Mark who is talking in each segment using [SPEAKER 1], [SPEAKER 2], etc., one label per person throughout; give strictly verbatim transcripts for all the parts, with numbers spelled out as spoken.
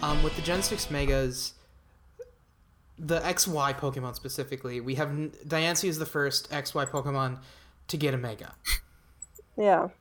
[SPEAKER 1] Um, with the Gen six Megas, the X Y Pokemon specifically, we have Diancie is the first X Y Pokemon to get a Mega.
[SPEAKER 2] Yeah.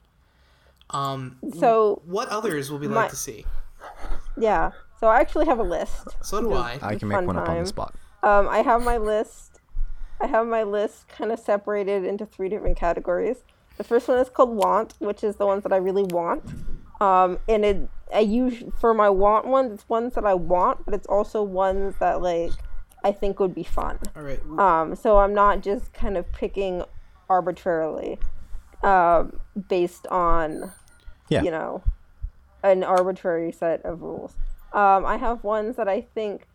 [SPEAKER 1] Um.
[SPEAKER 2] So
[SPEAKER 1] what others will we
[SPEAKER 2] my,
[SPEAKER 1] like to see?
[SPEAKER 2] Yeah. So I actually have a list.
[SPEAKER 1] So do I.
[SPEAKER 3] I can make one time. up on the spot.
[SPEAKER 2] Um, I have my list. I have my list kind of separated into three different categories. The first one is called Want, which is the ones that I really want. Um, and it, I use for my want ones, it's ones that I want, but it's also ones that like I think would be fun.
[SPEAKER 1] All right.
[SPEAKER 2] Um, so I'm not just kind of picking arbitrarily, um, based on,
[SPEAKER 3] yeah.
[SPEAKER 2] you know, an arbitrary set of rules. Um, I have ones that I think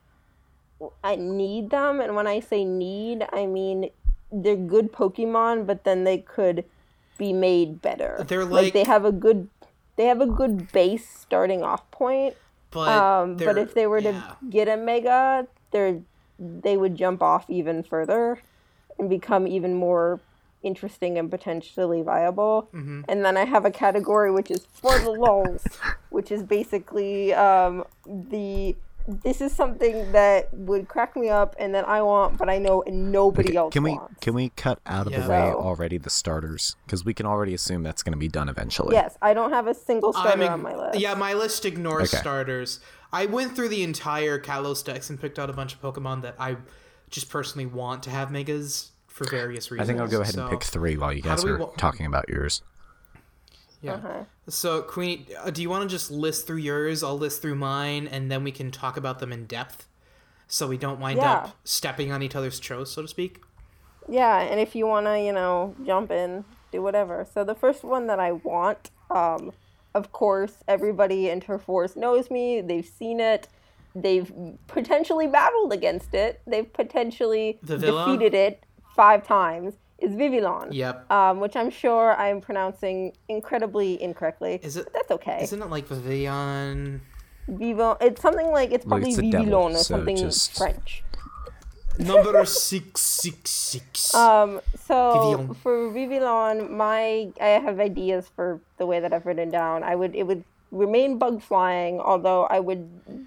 [SPEAKER 2] I need them, and when I say need, I mean they're good Pokemon, but then they could be made better.
[SPEAKER 1] They're
[SPEAKER 2] like,
[SPEAKER 1] like
[SPEAKER 2] they have a good, they have a good base starting off point.
[SPEAKER 1] But
[SPEAKER 2] um, but if they were
[SPEAKER 1] yeah.
[SPEAKER 2] to get a Mega, they're they would jump off even further and become even more interesting and potentially viable.
[SPEAKER 1] Mm-hmm.
[SPEAKER 2] And then I have a category which is for the lulz, which is basically um, the this is something that would crack me up and that I want, but I know nobody
[SPEAKER 3] okay,
[SPEAKER 2] else
[SPEAKER 3] can we
[SPEAKER 2] wants.
[SPEAKER 3] can we cut out of
[SPEAKER 1] yeah.
[SPEAKER 3] the way
[SPEAKER 2] So,
[SPEAKER 3] already the starters, because we can already assume that's going to be done eventually.
[SPEAKER 2] Yes, I don't have a single starter
[SPEAKER 1] I'm,
[SPEAKER 2] on my list.
[SPEAKER 1] Yeah, my list ignores
[SPEAKER 3] Okay.
[SPEAKER 1] starters. I went through the entire Kalos decks and picked out a bunch of Pokemon that I just personally want to have Megas for various reasons.
[SPEAKER 3] I think I'll go ahead
[SPEAKER 1] so,
[SPEAKER 3] and pick three while you
[SPEAKER 1] how
[SPEAKER 3] guys
[SPEAKER 1] do we
[SPEAKER 3] are
[SPEAKER 1] wa-
[SPEAKER 3] talking about yours.
[SPEAKER 1] Yeah.
[SPEAKER 2] Uh-huh.
[SPEAKER 1] So, Queenie, uh, do you want to just list through yours? I'll list through mine, and then we can talk about them in depth, so we don't wind
[SPEAKER 2] Yeah.
[SPEAKER 1] up stepping on each other's toes, so to speak.
[SPEAKER 2] Yeah, and if you want to, you know, jump in, do whatever. So the first one that I want, um, of course, everybody in Turf Wars knows me. They've seen it. They've potentially battled against it. They've potentially
[SPEAKER 1] Vivillon?
[SPEAKER 2] defeated it five times. Is Vivillon.
[SPEAKER 1] Yep.
[SPEAKER 2] Um, which I'm sure I'm pronouncing incredibly incorrectly.
[SPEAKER 1] Is it?
[SPEAKER 2] But that's okay.
[SPEAKER 1] Isn't it like Vivillon?
[SPEAKER 2] Vivillon. It's something like, it's
[SPEAKER 3] Look,
[SPEAKER 2] probably
[SPEAKER 3] it's the
[SPEAKER 2] Vivillon
[SPEAKER 3] devil,
[SPEAKER 2] or
[SPEAKER 3] so
[SPEAKER 2] something
[SPEAKER 3] just-
[SPEAKER 2] French.
[SPEAKER 1] Number six six six.
[SPEAKER 2] Um, so
[SPEAKER 1] Vivillon.
[SPEAKER 2] for Vivillon, my I have ideas for the way that I've written down. I would it would remain bug flying, although I would,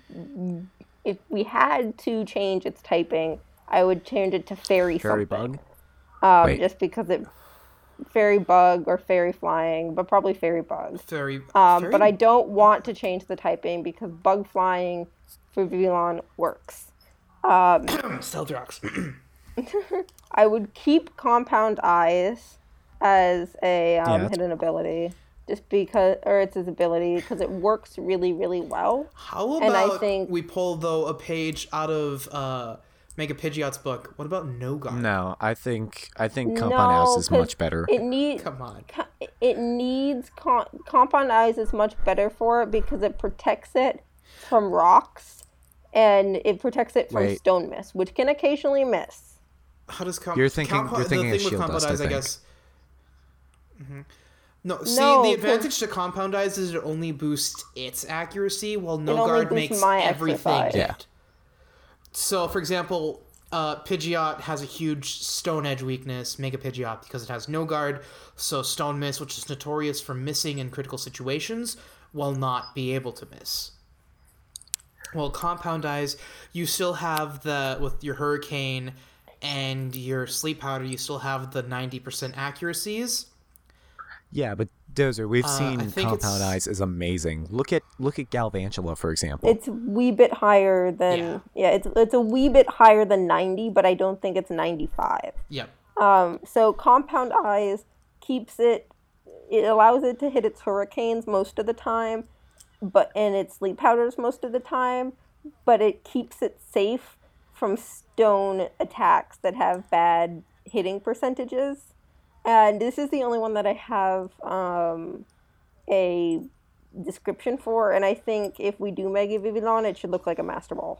[SPEAKER 2] if we had to change its typing, I would change it to fairy,
[SPEAKER 3] Fairy
[SPEAKER 2] something.
[SPEAKER 3] bug?
[SPEAKER 2] Um,
[SPEAKER 3] Wait.
[SPEAKER 2] just because it fairy bug or fairy flying, but probably fairy bug.
[SPEAKER 1] Fairy.
[SPEAKER 2] Um,
[SPEAKER 1] fairy?
[SPEAKER 2] but I don't want to change the typing because bug flying for Vivillon works. Um,
[SPEAKER 1] Steldrox.
[SPEAKER 2] I would keep Compound Eyes as a um,
[SPEAKER 3] Yeah, that's-
[SPEAKER 2] hidden ability, just because, or it's his ability, because it works really, really well.
[SPEAKER 1] How
[SPEAKER 2] And I
[SPEAKER 1] about
[SPEAKER 2] think-
[SPEAKER 1] we pull, though, a page out of uh, Mega Pidgeot's book? What about Nogar?
[SPEAKER 3] No, I think I think Compound
[SPEAKER 2] No,
[SPEAKER 3] House is
[SPEAKER 2] 'cause
[SPEAKER 3] much better.
[SPEAKER 2] It need
[SPEAKER 1] Come on.
[SPEAKER 2] co- it needs con- Compound Eyes is much better for it because it protects it from rocks, and it protects it from
[SPEAKER 3] Wait.
[SPEAKER 2] stone miss, which can occasionally miss.
[SPEAKER 1] How does comp-
[SPEAKER 3] You're thinking-
[SPEAKER 1] compo-
[SPEAKER 3] you're thinking
[SPEAKER 1] the
[SPEAKER 3] of
[SPEAKER 1] thing with
[SPEAKER 3] Shield
[SPEAKER 1] Compound
[SPEAKER 3] Dust, I
[SPEAKER 1] Eyes, I,
[SPEAKER 3] think.
[SPEAKER 1] guess. hmm No, see,
[SPEAKER 2] No,
[SPEAKER 1] the
[SPEAKER 2] 'cause-
[SPEAKER 1] advantage to Compound Eyes is it only boosts its accuracy, while
[SPEAKER 2] only
[SPEAKER 1] Noguard
[SPEAKER 2] boosts
[SPEAKER 1] makes
[SPEAKER 2] my
[SPEAKER 1] everything
[SPEAKER 2] exercise.
[SPEAKER 1] hit.
[SPEAKER 3] Yeah.
[SPEAKER 1] So, for example, uh, Pidgeot has a huge Stone Edge weakness, Mega Pidgeot, because it has no guard. So Stone Miss, which is notorious for missing in critical situations, will not be able to miss. Well, Compound Eyes, you still have the, with your Hurricane and your Sleep Powder, you still have the ninety percent accuracies.
[SPEAKER 3] Yeah, but Dozer, we've
[SPEAKER 1] Uh, I
[SPEAKER 3] seen
[SPEAKER 1] think
[SPEAKER 3] Compound
[SPEAKER 1] it's-
[SPEAKER 3] Eyes is amazing. Look at look at Galvantula, for example.
[SPEAKER 2] It's a wee bit higher than
[SPEAKER 1] Yeah.
[SPEAKER 2] yeah, it's it's a wee bit higher than ninety, but I don't think it's ninety-five.
[SPEAKER 1] Yep.
[SPEAKER 2] Um, so Compound Eyes keeps it, it allows it to hit its hurricanes most of the time, but and its sleep powders most of the time, but it keeps it safe from stone attacks that have bad hitting percentages. And this is the only one that I have um, a description for, and I think if we do Mega Vivillon, it should look like a Master Ball.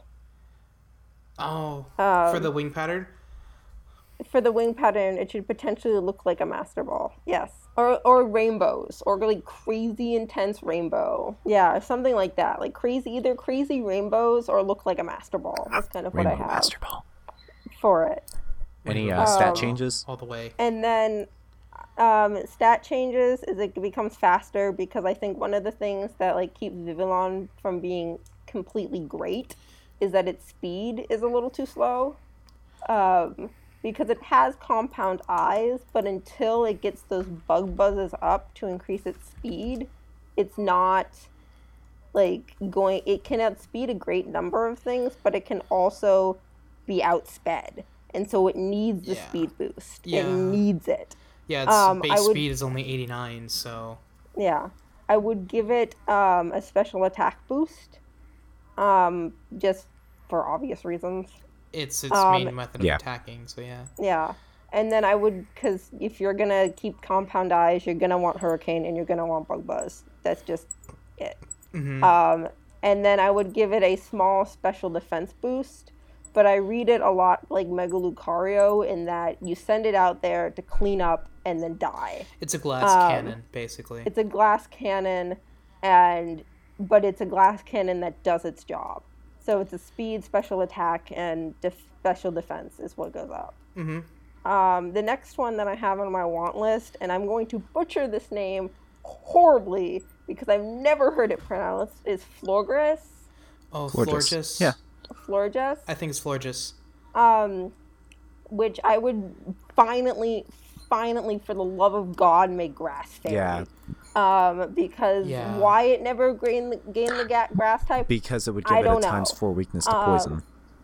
[SPEAKER 1] Oh,
[SPEAKER 2] Um,
[SPEAKER 1] for the wing pattern?
[SPEAKER 2] For the wing pattern, it should potentially look like a Master Ball. Yes. Or or rainbows. Or like crazy intense rainbow. Yeah, something like that. Like crazy, either crazy rainbows or look like a Master Ball. That's kind of what
[SPEAKER 3] Rainbow
[SPEAKER 2] I have
[SPEAKER 3] Master Ball.
[SPEAKER 2] for it.
[SPEAKER 3] Any uh, stat
[SPEAKER 2] Um,
[SPEAKER 3] changes?
[SPEAKER 1] All the way.
[SPEAKER 2] And then um, stat changes is it becomes faster because I think one of the things that like keeps Vivillon from being completely great is that its speed is a little too slow. Um, because it has compound eyes, but until it gets those bug buzzes up to increase its speed, it's not like going, it can outspeed a great number of things, but it can also be outsped. And so it needs the
[SPEAKER 1] Yeah.
[SPEAKER 2] speed boost.
[SPEAKER 1] Yeah.
[SPEAKER 2] It needs it.
[SPEAKER 1] Yeah, its
[SPEAKER 2] Um,
[SPEAKER 1] base
[SPEAKER 2] I would-
[SPEAKER 1] speed is only eighty-nine, so
[SPEAKER 2] Yeah. I would give it um, a special attack boost, um, just for obvious reasons.
[SPEAKER 1] it's its
[SPEAKER 2] Um,
[SPEAKER 1] main method of
[SPEAKER 3] Yeah.
[SPEAKER 1] attacking, so yeah.
[SPEAKER 2] Yeah. And then I would, because if you're going to keep compound eyes, you're going to want Hurricane and you're going to want Bug Buzz. That's just it.
[SPEAKER 1] Mm-hmm.
[SPEAKER 2] Um, and then I would give it a small special defense boost. But I read it a lot like Mega Lucario in that you send it out there to clean up and then die.
[SPEAKER 1] It's a glass
[SPEAKER 2] um,
[SPEAKER 1] cannon, basically.
[SPEAKER 2] It's a glass cannon, and but it's a glass cannon that does its job. So it's a speed, special attack, and def- special defense is what goes up.
[SPEAKER 1] Mm-hmm.
[SPEAKER 2] Um, the next one that I have on my want list, and I'm going to butcher this name horribly because I've never heard it pronounced, is Florges.
[SPEAKER 1] Oh,
[SPEAKER 3] Florges.
[SPEAKER 1] Florges.
[SPEAKER 3] Yeah.
[SPEAKER 2] Florges.
[SPEAKER 1] I think it's Florges.
[SPEAKER 2] Um, which I would finally, finally, for the love of God, make grass fairy.
[SPEAKER 3] Yeah.
[SPEAKER 2] Um, because
[SPEAKER 1] Yeah.
[SPEAKER 2] why it never gained the, gained the ga- grass type?
[SPEAKER 3] Because it would
[SPEAKER 2] I
[SPEAKER 3] give it a
[SPEAKER 2] don't
[SPEAKER 3] times
[SPEAKER 2] know.
[SPEAKER 3] four weakness to
[SPEAKER 2] Um,
[SPEAKER 3] poison.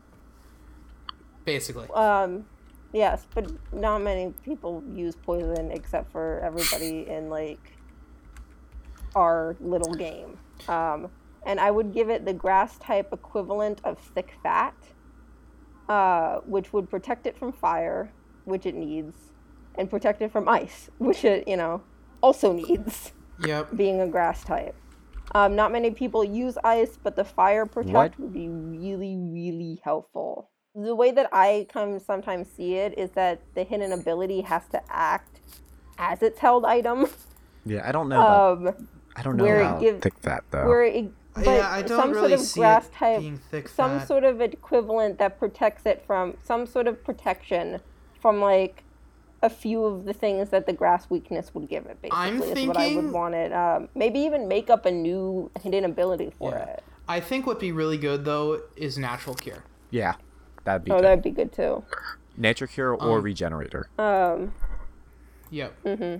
[SPEAKER 1] Basically.
[SPEAKER 2] Um, yes, but not many people use poison except for everybody in like our little game. Um, and I would give it the grass type equivalent of thick fat, uh, which would protect it from fire, which it needs, and protect it from ice, which it, you know, also needs,
[SPEAKER 1] Yep.
[SPEAKER 2] being a grass type. Um, not many people use ice, but the fire protect
[SPEAKER 3] What?
[SPEAKER 2] would be really, really helpful. The way that I come sometimes see it is that the hidden ability has to act as its held item.
[SPEAKER 3] Yeah, I don't know. About,
[SPEAKER 2] Um,
[SPEAKER 3] I don't know
[SPEAKER 2] where it
[SPEAKER 3] about
[SPEAKER 2] give-
[SPEAKER 3] thick fat though.
[SPEAKER 2] where it, but
[SPEAKER 1] yeah, I don't
[SPEAKER 2] some
[SPEAKER 1] really
[SPEAKER 2] sort of
[SPEAKER 1] see
[SPEAKER 2] grass
[SPEAKER 1] it
[SPEAKER 2] type,
[SPEAKER 1] being thick
[SPEAKER 2] some
[SPEAKER 1] fat.
[SPEAKER 2] sort of equivalent that protects it from some sort of protection from like a few of the things that the grass weakness would give it. Basically,
[SPEAKER 1] I'm
[SPEAKER 2] is what I would
[SPEAKER 1] thinking-
[SPEAKER 2] want it. Um, maybe even make up a new hidden ability for
[SPEAKER 1] Yeah.
[SPEAKER 2] it.
[SPEAKER 1] I think what'd be really good though is natural cure.
[SPEAKER 3] Yeah, that'd be
[SPEAKER 2] Oh,
[SPEAKER 3] good.
[SPEAKER 2] that'd be good too.
[SPEAKER 3] Nature cure or
[SPEAKER 1] Um,
[SPEAKER 3] regenerator.
[SPEAKER 2] Um,
[SPEAKER 1] Yep.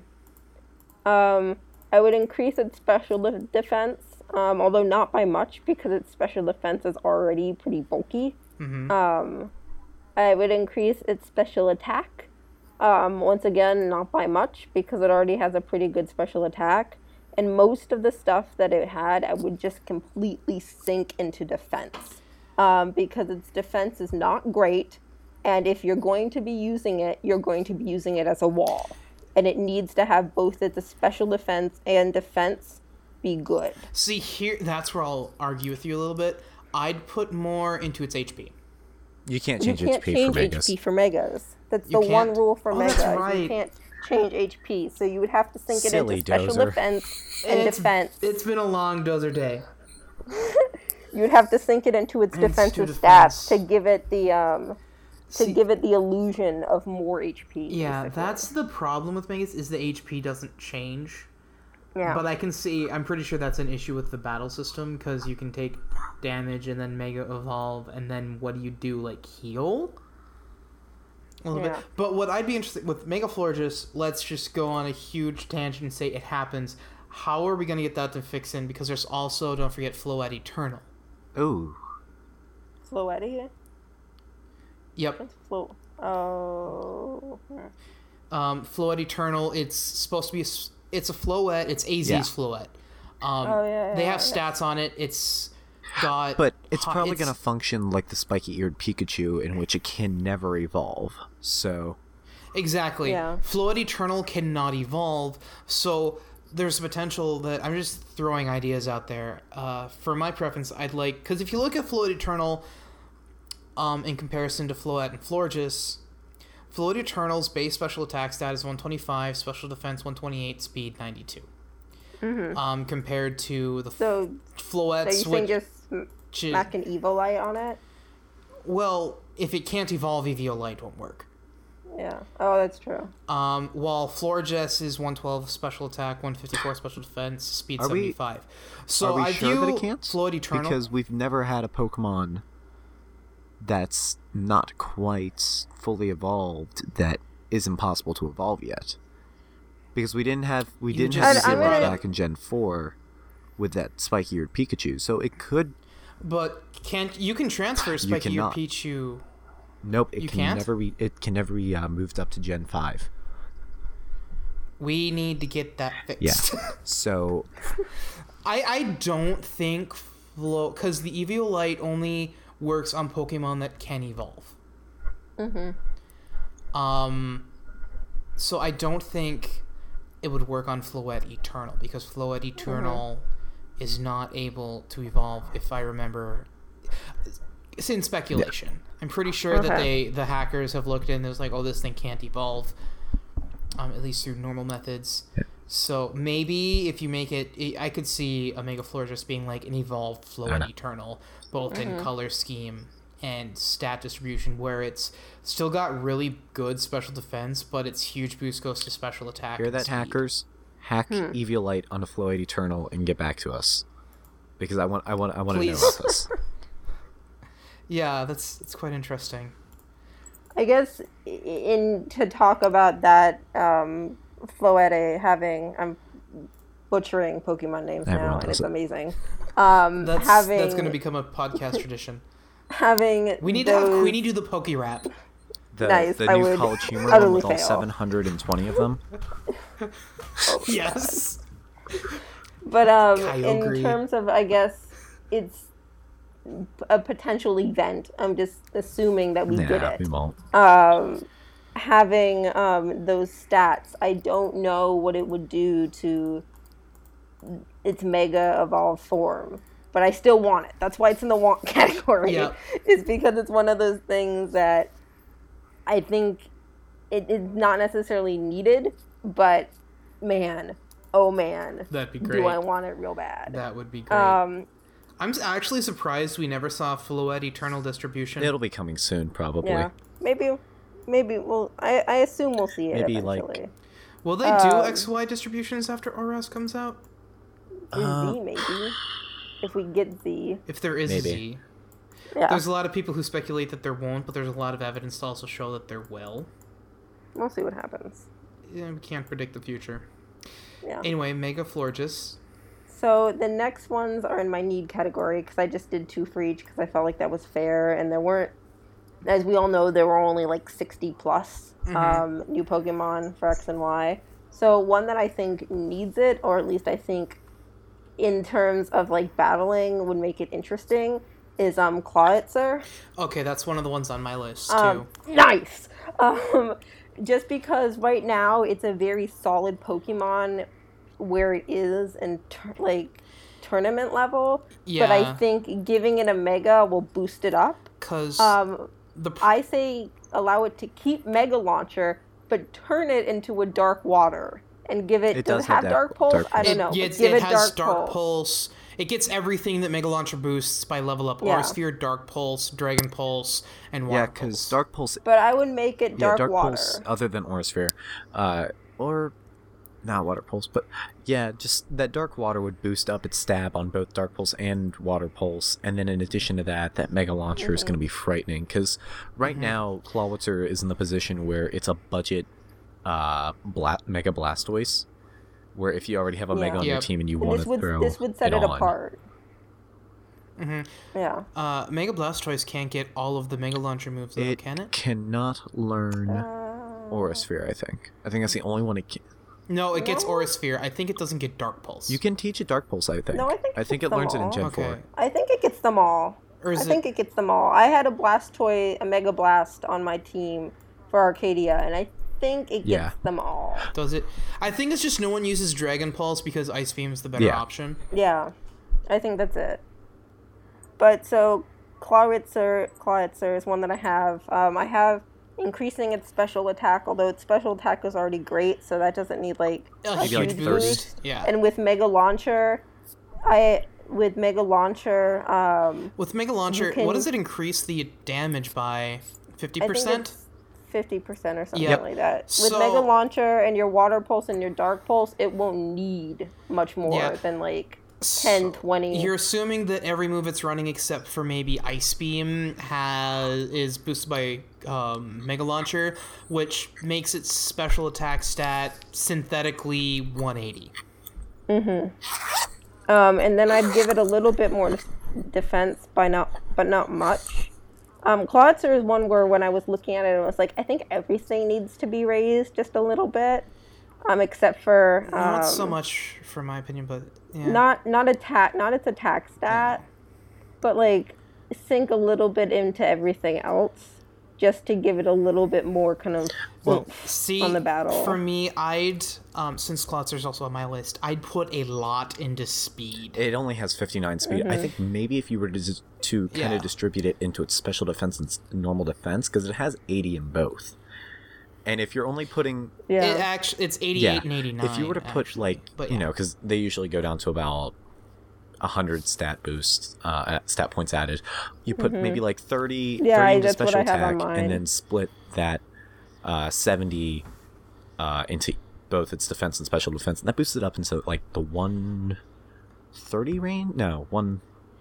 [SPEAKER 2] um, I would increase its special de- defense, um, although not by much because its special defense is already pretty bulky.
[SPEAKER 1] Mm-hmm.
[SPEAKER 2] Um, I would increase its special attack. Um, once again, not by much because it already has a pretty good special attack. And most of the stuff that it had, I would just completely sink into defense. Um, because its defense is not great. And if you're going to be using it, you're going to be using it as a wall. And it needs to have both its special defense and defense be good.
[SPEAKER 1] See here, that's where I'll argue with you a little bit. I'd put more into its H P.
[SPEAKER 3] You can't
[SPEAKER 2] You
[SPEAKER 3] change
[SPEAKER 2] can't
[SPEAKER 3] H P
[SPEAKER 2] change
[SPEAKER 3] for megas.
[SPEAKER 2] H P for megas. That's
[SPEAKER 1] You
[SPEAKER 2] the one
[SPEAKER 1] can't?
[SPEAKER 2] rule for
[SPEAKER 1] Oh,
[SPEAKER 2] megas.
[SPEAKER 1] that's
[SPEAKER 2] You
[SPEAKER 1] right.
[SPEAKER 2] can't change H P, so you would have to sink it
[SPEAKER 3] Silly
[SPEAKER 2] into special
[SPEAKER 3] dozer.
[SPEAKER 2] defense and
[SPEAKER 1] It's-
[SPEAKER 2] defense.
[SPEAKER 1] It's been a long dozer day.
[SPEAKER 2] You'd have to sink it into its
[SPEAKER 1] Into
[SPEAKER 2] defensive
[SPEAKER 1] defense.
[SPEAKER 2] stats to give it the um to
[SPEAKER 1] See-
[SPEAKER 2] give it the illusion of more H P.
[SPEAKER 1] Yeah,
[SPEAKER 2] basically.
[SPEAKER 1] that's the problem with Megas is the H P doesn't change.
[SPEAKER 2] yeah.
[SPEAKER 1] But I can see, I'm pretty sure that's an issue with the battle system because you can take damage and then Mega Evolve, and then what do you do? Like heal? A little
[SPEAKER 2] Yeah.
[SPEAKER 1] bit. But what I'd be interested with Mega Florges, let's just go on a huge tangent and say it happens. How are we going to get that to fix in? Because there's also, don't forget, Floette Eternal.
[SPEAKER 3] Ooh.
[SPEAKER 2] Floetti?
[SPEAKER 1] Yep.
[SPEAKER 2] What's Flo? Oh. hmm.
[SPEAKER 1] Um, Floette Eternal, it's supposed to be, a, s- it's a Floette, it's A Z's
[SPEAKER 3] Yeah.
[SPEAKER 1] Floette. Um,
[SPEAKER 2] Oh, yeah,
[SPEAKER 1] they
[SPEAKER 2] yeah,
[SPEAKER 1] have
[SPEAKER 2] yeah.
[SPEAKER 1] stats on it. It's got...
[SPEAKER 3] But it's
[SPEAKER 1] hot-
[SPEAKER 3] probably
[SPEAKER 1] it's-
[SPEAKER 3] going to function like the spiky-eared Pikachu, in which it can never evolve. So,
[SPEAKER 1] Exactly.
[SPEAKER 2] Yeah.
[SPEAKER 1] Floette Eternal cannot evolve, so there's potential that I'm just throwing ideas out there. Uh, for my preference, I'd like because if you look at Floette Eternal, um, in comparison to Floette and Florges, Floette Eternal's base special attack stat is one twenty-five, special defense one twenty-eight, speed ninety-two.
[SPEAKER 2] Mm-hmm.
[SPEAKER 1] Um, compared to the
[SPEAKER 2] So,
[SPEAKER 1] Floette's,
[SPEAKER 2] so you think
[SPEAKER 1] which,
[SPEAKER 2] just sm-
[SPEAKER 1] which is-
[SPEAKER 2] smack an Evolite on it?
[SPEAKER 1] well, if it can't evolve, Eviolite won't work.
[SPEAKER 2] Yeah. Oh, that's true.
[SPEAKER 1] Um, while Florges is one twelve special attack, one fifty-four special defense, speed
[SPEAKER 3] Are we-
[SPEAKER 1] seventy-five. So
[SPEAKER 3] Are we
[SPEAKER 1] I
[SPEAKER 3] sure
[SPEAKER 1] view
[SPEAKER 3] that it can't?
[SPEAKER 1] Floyd Eternal.
[SPEAKER 3] Because we've never had a Pokemon that's not quite fully evolved that is impossible to evolve yet. Because we didn't have we
[SPEAKER 1] You
[SPEAKER 3] didn't
[SPEAKER 1] just
[SPEAKER 3] have
[SPEAKER 2] I- I'm
[SPEAKER 3] Zero
[SPEAKER 2] gonna-
[SPEAKER 3] back in Gen four with that spiky-eared Pikachu, so it could.
[SPEAKER 1] But can't you can transfer Spiky your
[SPEAKER 3] cannot.
[SPEAKER 1] Pichu?
[SPEAKER 3] Nope, it
[SPEAKER 1] You
[SPEAKER 3] can
[SPEAKER 1] can't?
[SPEAKER 3] never be. It can never be uh, moved up to Gen five.
[SPEAKER 1] We need to get that fixed.
[SPEAKER 3] Yeah. So
[SPEAKER 1] I I don't think Flo because the Eviolite only works on Pokemon that can evolve. Mm-hmm. Um, so I don't think it would work on Floette Eternal because Floette Eternal mm-hmm. is not able to evolve. If I remember, it's in speculation. Yeah. I'm pretty sure okay. that they the hackers have looked in. There's like, oh, this thing can't evolve. Um, at least through normal methods. Yeah. So maybe if you make it, I could see Omega Florges being like an evolved Floette Eternal, both mm-hmm. in color scheme and stat distribution, where it's still got really good special defense, but its huge boost goes to special attack.
[SPEAKER 3] Hear that,
[SPEAKER 1] speed.
[SPEAKER 3] hackers? Hack hmm. Eviolite on a Floette Eternal and get back to us, because I want, I want, I want to know about this.
[SPEAKER 1] Yeah, that's that's quite interesting.
[SPEAKER 2] I guess in to talk about that, um, Floette having I'm butchering Pokemon names
[SPEAKER 3] Everyone
[SPEAKER 2] now, and it's
[SPEAKER 3] it.
[SPEAKER 2] amazing. Um,
[SPEAKER 1] that's
[SPEAKER 2] having,
[SPEAKER 1] that's going to become a podcast tradition.
[SPEAKER 2] Having
[SPEAKER 1] we need
[SPEAKER 2] those...
[SPEAKER 1] to have Queenie do the Poke Rap.
[SPEAKER 3] The,
[SPEAKER 2] nice.
[SPEAKER 3] the
[SPEAKER 2] I
[SPEAKER 3] new
[SPEAKER 2] would
[SPEAKER 3] College Humor one with all
[SPEAKER 2] fail.
[SPEAKER 3] seven hundred twenty of them.
[SPEAKER 2] Oh,
[SPEAKER 1] yes.
[SPEAKER 2] But um,
[SPEAKER 1] Kyogre.
[SPEAKER 2] in terms of, I guess it's a potential event. I'm just assuming that we
[SPEAKER 3] nah,
[SPEAKER 2] did it.
[SPEAKER 3] we won't.
[SPEAKER 2] Um, having um, those stats, I don't know what it would do to its Mega Evolved form, but I still want it. That's why it's in the want category.
[SPEAKER 1] Yep.
[SPEAKER 2] It's because it's one of those things that I think it is not necessarily needed, but man, oh man,
[SPEAKER 1] that'd be great.
[SPEAKER 2] Do I want it real bad?
[SPEAKER 1] That would be great.
[SPEAKER 2] Um,
[SPEAKER 1] I'm actually surprised we never saw Floette Eternal distribution.
[SPEAKER 3] It'll be coming soon, probably.
[SPEAKER 2] Yeah, maybe, maybe. Well, I, I assume we'll see it
[SPEAKER 3] maybe
[SPEAKER 2] eventually.
[SPEAKER 3] like.
[SPEAKER 1] Will they do
[SPEAKER 2] um,
[SPEAKER 1] X Y distributions after Oras comes out?
[SPEAKER 2] Uh, Z maybe, if we get Z.
[SPEAKER 1] If there is
[SPEAKER 3] maybe.
[SPEAKER 1] a Z.
[SPEAKER 2] Yeah.
[SPEAKER 1] There's a lot of people who speculate that there won't, but there's a lot of evidence to also show that there will.
[SPEAKER 2] We'll see what happens.
[SPEAKER 1] Yeah, we can't predict the future.
[SPEAKER 2] Yeah.
[SPEAKER 1] Anyway, Mega Florges.
[SPEAKER 2] So the next ones are in my need category because I just did two for each because I felt like that was fair, and there weren't, as we all know, there were only like sixty plus mm-hmm. um, new Pokemon for X and Y. So one that I think needs it, or at least I think in terms of like battling would make it interesting, is um Clawitzer.
[SPEAKER 1] Okay, that's one of the ones on my list too.
[SPEAKER 2] Um, nice. Um, just because right now it's a very solid Pokemon where it is in tur- like tournament level.
[SPEAKER 1] Yeah.
[SPEAKER 2] But I think giving it a Mega will boost it up.
[SPEAKER 1] Cause
[SPEAKER 2] um,
[SPEAKER 1] the pr-
[SPEAKER 2] I say allow it to keep Mega Launcher, but turn it into a Dark Water and give it.
[SPEAKER 3] It
[SPEAKER 2] does,
[SPEAKER 3] does
[SPEAKER 2] it have
[SPEAKER 3] have
[SPEAKER 2] Dark,
[SPEAKER 3] dark-
[SPEAKER 2] Pulse?
[SPEAKER 3] dark
[SPEAKER 2] I don't
[SPEAKER 1] it,
[SPEAKER 2] know.
[SPEAKER 1] Yeah,
[SPEAKER 2] but give
[SPEAKER 1] it
[SPEAKER 2] it
[SPEAKER 1] has
[SPEAKER 2] Dark,
[SPEAKER 1] Dark
[SPEAKER 2] Pulse.
[SPEAKER 1] Pulse. It gets everything that Mega Launcher boosts by level up.
[SPEAKER 2] Yeah.
[SPEAKER 1] Aura Sphere, Dark Pulse, Dragon Pulse, and Water
[SPEAKER 3] Yeah,
[SPEAKER 1] Pulse.
[SPEAKER 3] because Dark Pulse.
[SPEAKER 2] But I would make it Dark,
[SPEAKER 3] yeah, Dark
[SPEAKER 2] Water.
[SPEAKER 3] Pulse, other than Aura Sphere, uh, or not Water Pulse, but yeah, just that Dark Water would boost up its stab on both Dark Pulse and Water Pulse, and then in addition to that, that Mega Launcher mm-hmm. is going to be frightening because right mm-hmm. now Clawitzer is in the position where it's a budget uh, Bla- Mega Blastoise, where if you already have a
[SPEAKER 2] yeah.
[SPEAKER 3] Mega on
[SPEAKER 1] yep.
[SPEAKER 3] your team and you
[SPEAKER 2] and
[SPEAKER 3] want
[SPEAKER 2] this
[SPEAKER 3] to
[SPEAKER 2] would,
[SPEAKER 3] throw
[SPEAKER 2] this would set
[SPEAKER 3] it,
[SPEAKER 2] it,
[SPEAKER 3] on,
[SPEAKER 2] apart.
[SPEAKER 1] Mm-hmm.
[SPEAKER 2] Yeah.
[SPEAKER 1] Uh, Mega Blastoise can't get all of the Mega Launcher moves, though,
[SPEAKER 3] it
[SPEAKER 1] can it?
[SPEAKER 3] cannot learn
[SPEAKER 2] Uh,
[SPEAKER 3] Aura Sphere, I think. I think that's the only one it can.
[SPEAKER 1] No, it gets
[SPEAKER 2] No?
[SPEAKER 1] Aura Sphere. I think it doesn't get Dark Pulse.
[SPEAKER 3] You can teach it Dark Pulse, I think.
[SPEAKER 2] No, I think it
[SPEAKER 3] I think
[SPEAKER 2] gets
[SPEAKER 3] it learns
[SPEAKER 2] them
[SPEAKER 3] it in
[SPEAKER 2] all.
[SPEAKER 3] Gen
[SPEAKER 1] Okay.
[SPEAKER 3] four.
[SPEAKER 2] I think it gets them all.
[SPEAKER 1] Or is
[SPEAKER 2] I
[SPEAKER 1] it-
[SPEAKER 2] think it gets them all. I had a Blastoise, a Mega Blast on my team for Arcadia, and I think it gets
[SPEAKER 3] Yeah.
[SPEAKER 2] them all.
[SPEAKER 1] Does it? I think it's just no one uses Dragon Pulse because Ice Beam is the better
[SPEAKER 3] Yeah.
[SPEAKER 1] option.
[SPEAKER 2] Yeah, I think that's it. But so Clawitzer, Clawitzer is one that I have. Um, I have increasing its special attack, although its special attack is already great, so that doesn't need like
[SPEAKER 1] A
[SPEAKER 2] a
[SPEAKER 3] Maybe
[SPEAKER 1] huge
[SPEAKER 3] like
[SPEAKER 2] huge
[SPEAKER 3] thirty.
[SPEAKER 2] boost.
[SPEAKER 1] Yeah.
[SPEAKER 2] And with Mega Launcher, I with Mega Launcher, um,
[SPEAKER 1] With Mega Launcher,
[SPEAKER 2] you can-
[SPEAKER 1] what does it increase the damage by? fifty
[SPEAKER 2] I think
[SPEAKER 1] percent?
[SPEAKER 2] it's fifty percent or something
[SPEAKER 1] Yep.
[SPEAKER 2] like that. With
[SPEAKER 1] So-
[SPEAKER 2] Mega Launcher and your Water Pulse and your Dark Pulse, it won't need much more
[SPEAKER 1] Yeah.
[SPEAKER 2] than like ten, twenty.
[SPEAKER 1] You're assuming that every move it's running except for maybe Ice Beam has is boosted by um, Mega Launcher, which makes its special attack stat synthetically one eighty.
[SPEAKER 2] Um, and then I'd give it a little bit more defense by not, but not much. Um, Clawitzer is one where when I was looking at it, I was like, I think everything needs to be raised just a little bit, um, except for um,
[SPEAKER 1] Not so much, for my opinion, but yeah.
[SPEAKER 2] not not attack, not its attack stat, but like sink a little bit into everything else, just to give it a little bit more kind of
[SPEAKER 1] Well,
[SPEAKER 2] oomph
[SPEAKER 1] see,
[SPEAKER 2] on the battle.
[SPEAKER 1] for me, I'd um, since Klotzer's also on my list, I'd put a lot into speed.
[SPEAKER 3] It only has fifty-nine speed. I think maybe if you were to, to kind
[SPEAKER 1] Yeah.
[SPEAKER 3] of distribute it into its special defense and s- normal defense, because it has eighty in both. And if you're only putting...
[SPEAKER 2] yeah.
[SPEAKER 1] It actually, it's eighty-eight
[SPEAKER 3] Yeah,
[SPEAKER 1] and eighty-nine.
[SPEAKER 3] if you were to put,
[SPEAKER 1] actually.
[SPEAKER 3] like,
[SPEAKER 1] But
[SPEAKER 3] you
[SPEAKER 1] yeah.
[SPEAKER 3] know, because they usually go down to about one hundred stat boosts, uh, stat points added. You put maybe like thirty,
[SPEAKER 2] Yeah,
[SPEAKER 3] thirty
[SPEAKER 2] I-
[SPEAKER 3] into
[SPEAKER 2] that's what
[SPEAKER 3] special
[SPEAKER 2] I have on
[SPEAKER 3] attack,
[SPEAKER 2] mine.
[SPEAKER 3] and then split that uh, seventy uh, into both its defense and special defense. And that boosts it up into like the one thirty range? No, one...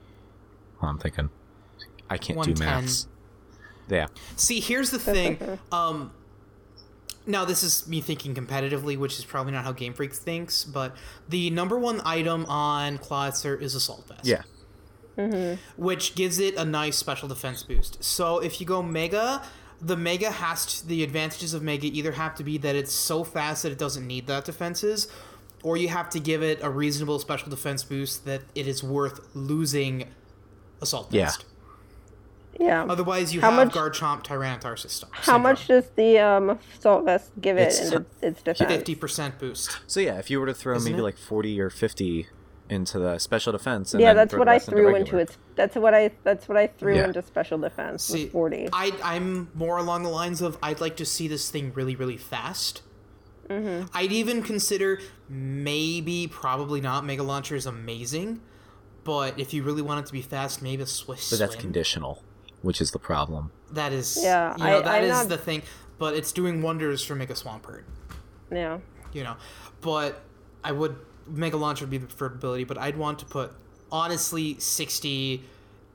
[SPEAKER 3] Oh, I'm thinking. I can't do
[SPEAKER 1] one ten.
[SPEAKER 3] maths. Yeah.
[SPEAKER 1] See, here's the thing. Um, now, this is me thinking competitively, which is probably not how Game Freak thinks, but the number one item on Klotzer is Assault Vest.
[SPEAKER 3] Yeah.
[SPEAKER 1] Which gives it a nice special defense boost. So if you go Mega, the Mega has to, the advantages of Mega either have to be that it's so fast that it doesn't need that defenses, or you have to give it a reasonable special defense boost that it is worth losing Assault
[SPEAKER 3] Yeah.
[SPEAKER 1] Vest.
[SPEAKER 2] Yeah.
[SPEAKER 1] Otherwise, you
[SPEAKER 2] How
[SPEAKER 1] have
[SPEAKER 2] much-
[SPEAKER 1] Garchomp Tyranitar system.
[SPEAKER 2] How much does the um, Assault Vest give it
[SPEAKER 3] It's
[SPEAKER 2] in its defense?
[SPEAKER 1] fifty percent boost.
[SPEAKER 3] So yeah, if you were to throw
[SPEAKER 1] Isn't
[SPEAKER 3] maybe
[SPEAKER 1] it?
[SPEAKER 3] like forty or fifty into the special defense, and
[SPEAKER 2] Yeah,
[SPEAKER 3] then
[SPEAKER 2] that's
[SPEAKER 3] throw
[SPEAKER 2] what
[SPEAKER 3] the
[SPEAKER 2] I
[SPEAKER 3] rest
[SPEAKER 2] threw into
[SPEAKER 3] regular.
[SPEAKER 2] its. That's what I. That's what I threw
[SPEAKER 3] Yeah.
[SPEAKER 2] into special defense.
[SPEAKER 1] See,
[SPEAKER 2] was forty.
[SPEAKER 1] I, I'm more along the lines of I'd like to see this thing really, really fast. Mm-hmm. I'd even consider maybe, probably not, Mega Launcher is amazing, but if you really want it to be fast, maybe a Swiss
[SPEAKER 3] But that's
[SPEAKER 1] Swim.
[SPEAKER 3] conditional, which is the problem.
[SPEAKER 1] That is,
[SPEAKER 2] Yeah,
[SPEAKER 1] you know,
[SPEAKER 2] I-
[SPEAKER 1] that
[SPEAKER 2] I'm
[SPEAKER 1] is
[SPEAKER 2] not-
[SPEAKER 1] the thing. But it's doing wonders for Mega Swampert,
[SPEAKER 2] Yeah.
[SPEAKER 1] you know. But I would, Mega Launcher would be the preferred ability, but I'd want to put, honestly, sixty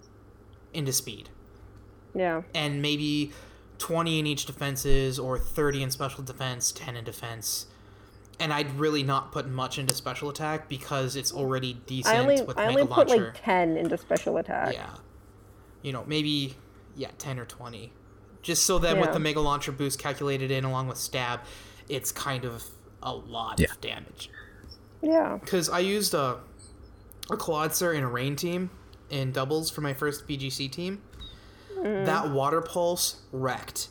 [SPEAKER 1] into speed.
[SPEAKER 2] Yeah.
[SPEAKER 1] And maybe twenty in each defenses, or thirty in special defense, ten in defense. And I'd really not put much into special attack because it's already decent
[SPEAKER 2] I only.
[SPEAKER 1] with
[SPEAKER 2] I
[SPEAKER 1] Mega
[SPEAKER 2] only put
[SPEAKER 1] Launcher.
[SPEAKER 2] like ten into special attack.
[SPEAKER 1] Yeah. You know, maybe, yeah, ten or twenty. Just so that with
[SPEAKER 2] Yeah.
[SPEAKER 1] the Mega Launcher boost calculated in along with Stab, it's kind of a lot
[SPEAKER 3] Yeah.
[SPEAKER 1] of damage.
[SPEAKER 2] Yeah.
[SPEAKER 1] Because I used a, a Clawitzer in a Rain team in doubles for my first B G C team.
[SPEAKER 2] Mm.
[SPEAKER 1] That Water Pulse wrecked.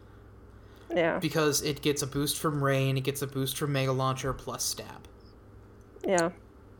[SPEAKER 2] Yeah.
[SPEAKER 1] Because it gets a boost from Rain, it gets a boost from Mega Launcher plus Stab.
[SPEAKER 2] Yeah.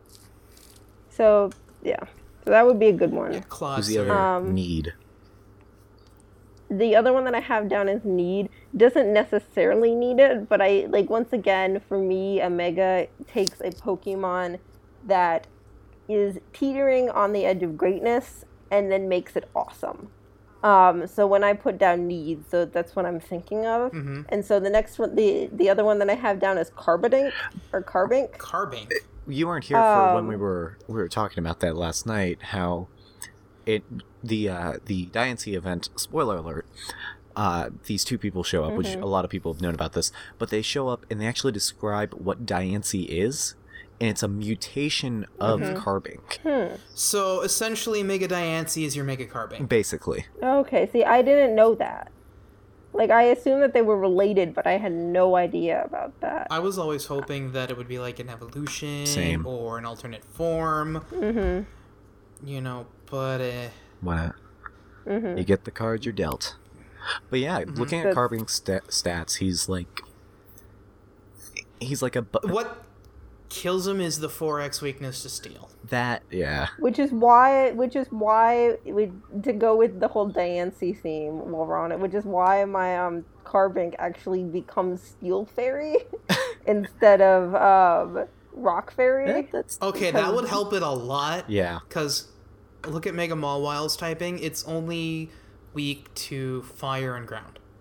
[SPEAKER 2] So yeah. So that would be a good one.
[SPEAKER 1] Yeah,
[SPEAKER 3] Who's the
[SPEAKER 1] Clawitzer.
[SPEAKER 3] other
[SPEAKER 2] Um,
[SPEAKER 3] need?
[SPEAKER 2] The other one that I have down as need doesn't necessarily need it, but I like once again for me a Mega takes a Pokemon that is teetering on the edge of greatness and then makes it awesome. Um, so when I put down needs, so that's what I'm thinking of.
[SPEAKER 1] Mm-hmm.
[SPEAKER 2] And so the next one, the the other one that I have down is Carbonink or Carbink.
[SPEAKER 1] Carbink.
[SPEAKER 3] You weren't here for when
[SPEAKER 2] um,
[SPEAKER 3] we were we were talking about that last night. How it the uh, the Diancie event. Spoiler alert. Uh, these two people show up, which a lot of people have known about this, but they show up and they actually describe what Diancie is, and it's a mutation of Carbink,
[SPEAKER 1] So essentially, Mega Diancie is your Mega Carbink.
[SPEAKER 3] basically.
[SPEAKER 2] Okay, see, I didn't know that. Like I assumed that they were related, but I had no idea about that.
[SPEAKER 1] I was always hoping that it would be like an evolution
[SPEAKER 3] Same.
[SPEAKER 1] or an alternate form. Mm-hmm. You know, but uh,
[SPEAKER 3] What? You get the cards you're dealt. But yeah, looking at
[SPEAKER 2] That's-
[SPEAKER 3] Carbink's sta- stats, he's like he's like a bu-
[SPEAKER 1] what kills him is the four X weakness to steel.
[SPEAKER 3] that. Yeah.
[SPEAKER 2] Which is why, which is why we to go with the whole Diancie theme while we're on it. Which is why my um Carbink actually becomes Steel Fairy instead of um Rock Fairy.
[SPEAKER 3] That's
[SPEAKER 1] Okay, that would help it a lot.
[SPEAKER 3] yeah.
[SPEAKER 1] Because look at Mega Mawil's typing. It's only weak to fire and ground.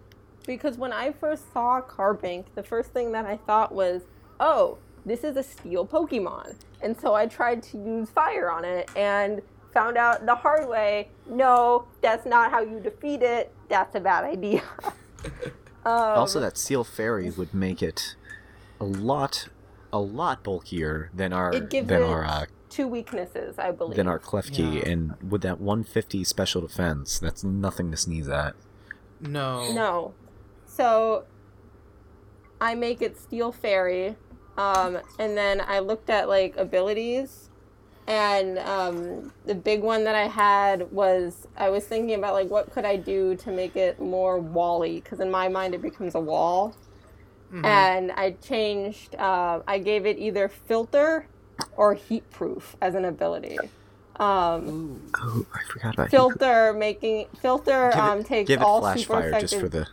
[SPEAKER 2] because when I first saw Carbink, the first thing that I thought was, oh, this is a steel Pokemon. And so I tried to use fire on it and found out the hard way, no, that's not how you defeat it. That's a bad idea. um,
[SPEAKER 3] Also, that Steel Fairy would make it a lot, a lot bulkier than our
[SPEAKER 2] it gives
[SPEAKER 3] than
[SPEAKER 2] it
[SPEAKER 3] our uh,
[SPEAKER 2] two weaknesses, I believe.
[SPEAKER 3] than our Klefki,
[SPEAKER 1] Yeah.
[SPEAKER 3] and with that one fifty special defense, that's nothing to sneeze at.
[SPEAKER 1] No.
[SPEAKER 2] No. So I make it Steel Fairy, um, and then I looked at like abilities, and um, the big one that I had was I was thinking about like what could I do to make it more wally, because in my mind it becomes a wall. Mm-hmm. And I changed. Uh, I gave it either filter or heat proof as an ability. Um,
[SPEAKER 3] Oh, I forgot about
[SPEAKER 2] filter making filter
[SPEAKER 3] Give it,
[SPEAKER 2] um takes
[SPEAKER 3] give it
[SPEAKER 2] all
[SPEAKER 3] flash
[SPEAKER 2] super
[SPEAKER 3] fire
[SPEAKER 2] effective.
[SPEAKER 3] just for the.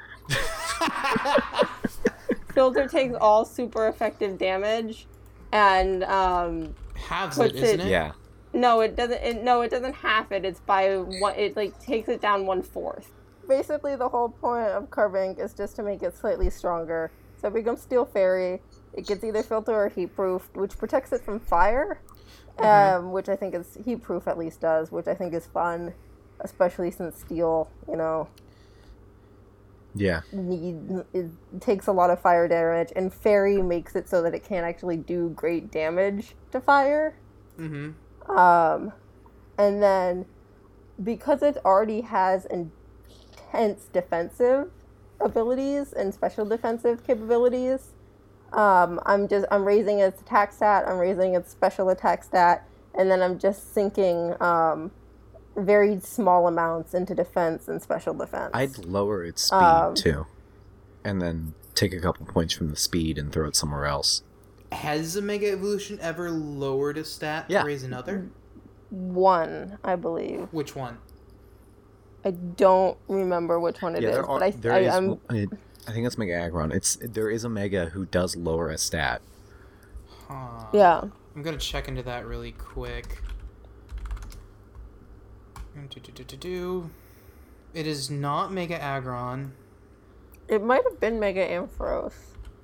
[SPEAKER 2] Filter takes all super effective damage, and um,
[SPEAKER 1] Halves
[SPEAKER 2] Puts
[SPEAKER 1] it, isn't
[SPEAKER 2] it-
[SPEAKER 1] it?
[SPEAKER 3] Yeah.
[SPEAKER 2] no, it doesn't. It, no, it doesn't half it. It's by one. It like takes it down one fourth. Basically, the whole point of Carbink is just to make it slightly stronger. So it becomes Steel Fairy. It gets either filter or heat proof, which protects it from fire,
[SPEAKER 1] Mm-hmm.
[SPEAKER 2] um, which I think is heat proof at least does, which I think is fun, especially since steel, you know,
[SPEAKER 3] Yeah.
[SPEAKER 2] need it takes a lot of fire damage, and Fairy makes it so that it can't actually do great damage to fire.
[SPEAKER 1] Mm-hmm.
[SPEAKER 2] Um, and then because it already has intense defensive abilities and special defensive capabilities, um, I'm just I'm raising its attack stat, I'm raising its special attack stat, and then I'm just sinking um, very small amounts into defense and special defense.
[SPEAKER 3] I'd lower its speed
[SPEAKER 2] Um,
[SPEAKER 3] too, and then take a couple points from the speed and throw it somewhere else.
[SPEAKER 1] Has a Mega Evolution ever lowered a stat
[SPEAKER 3] Yeah.
[SPEAKER 1] to raise another?
[SPEAKER 2] One, I believe.
[SPEAKER 1] Which one?
[SPEAKER 2] I don't remember which one it
[SPEAKER 3] yeah,
[SPEAKER 2] is,
[SPEAKER 3] there are.
[SPEAKER 2] but I,
[SPEAKER 3] there
[SPEAKER 2] I,
[SPEAKER 3] is
[SPEAKER 2] I'm
[SPEAKER 3] it, I think it's Mega Aggron. It's there is a Mega who does lower a stat.
[SPEAKER 1] Huh.
[SPEAKER 2] yeah.
[SPEAKER 1] I'm gonna check into that really quick. Do, do, do, do, do. It is not Mega Aggron.
[SPEAKER 2] It might have been Mega Ampharos.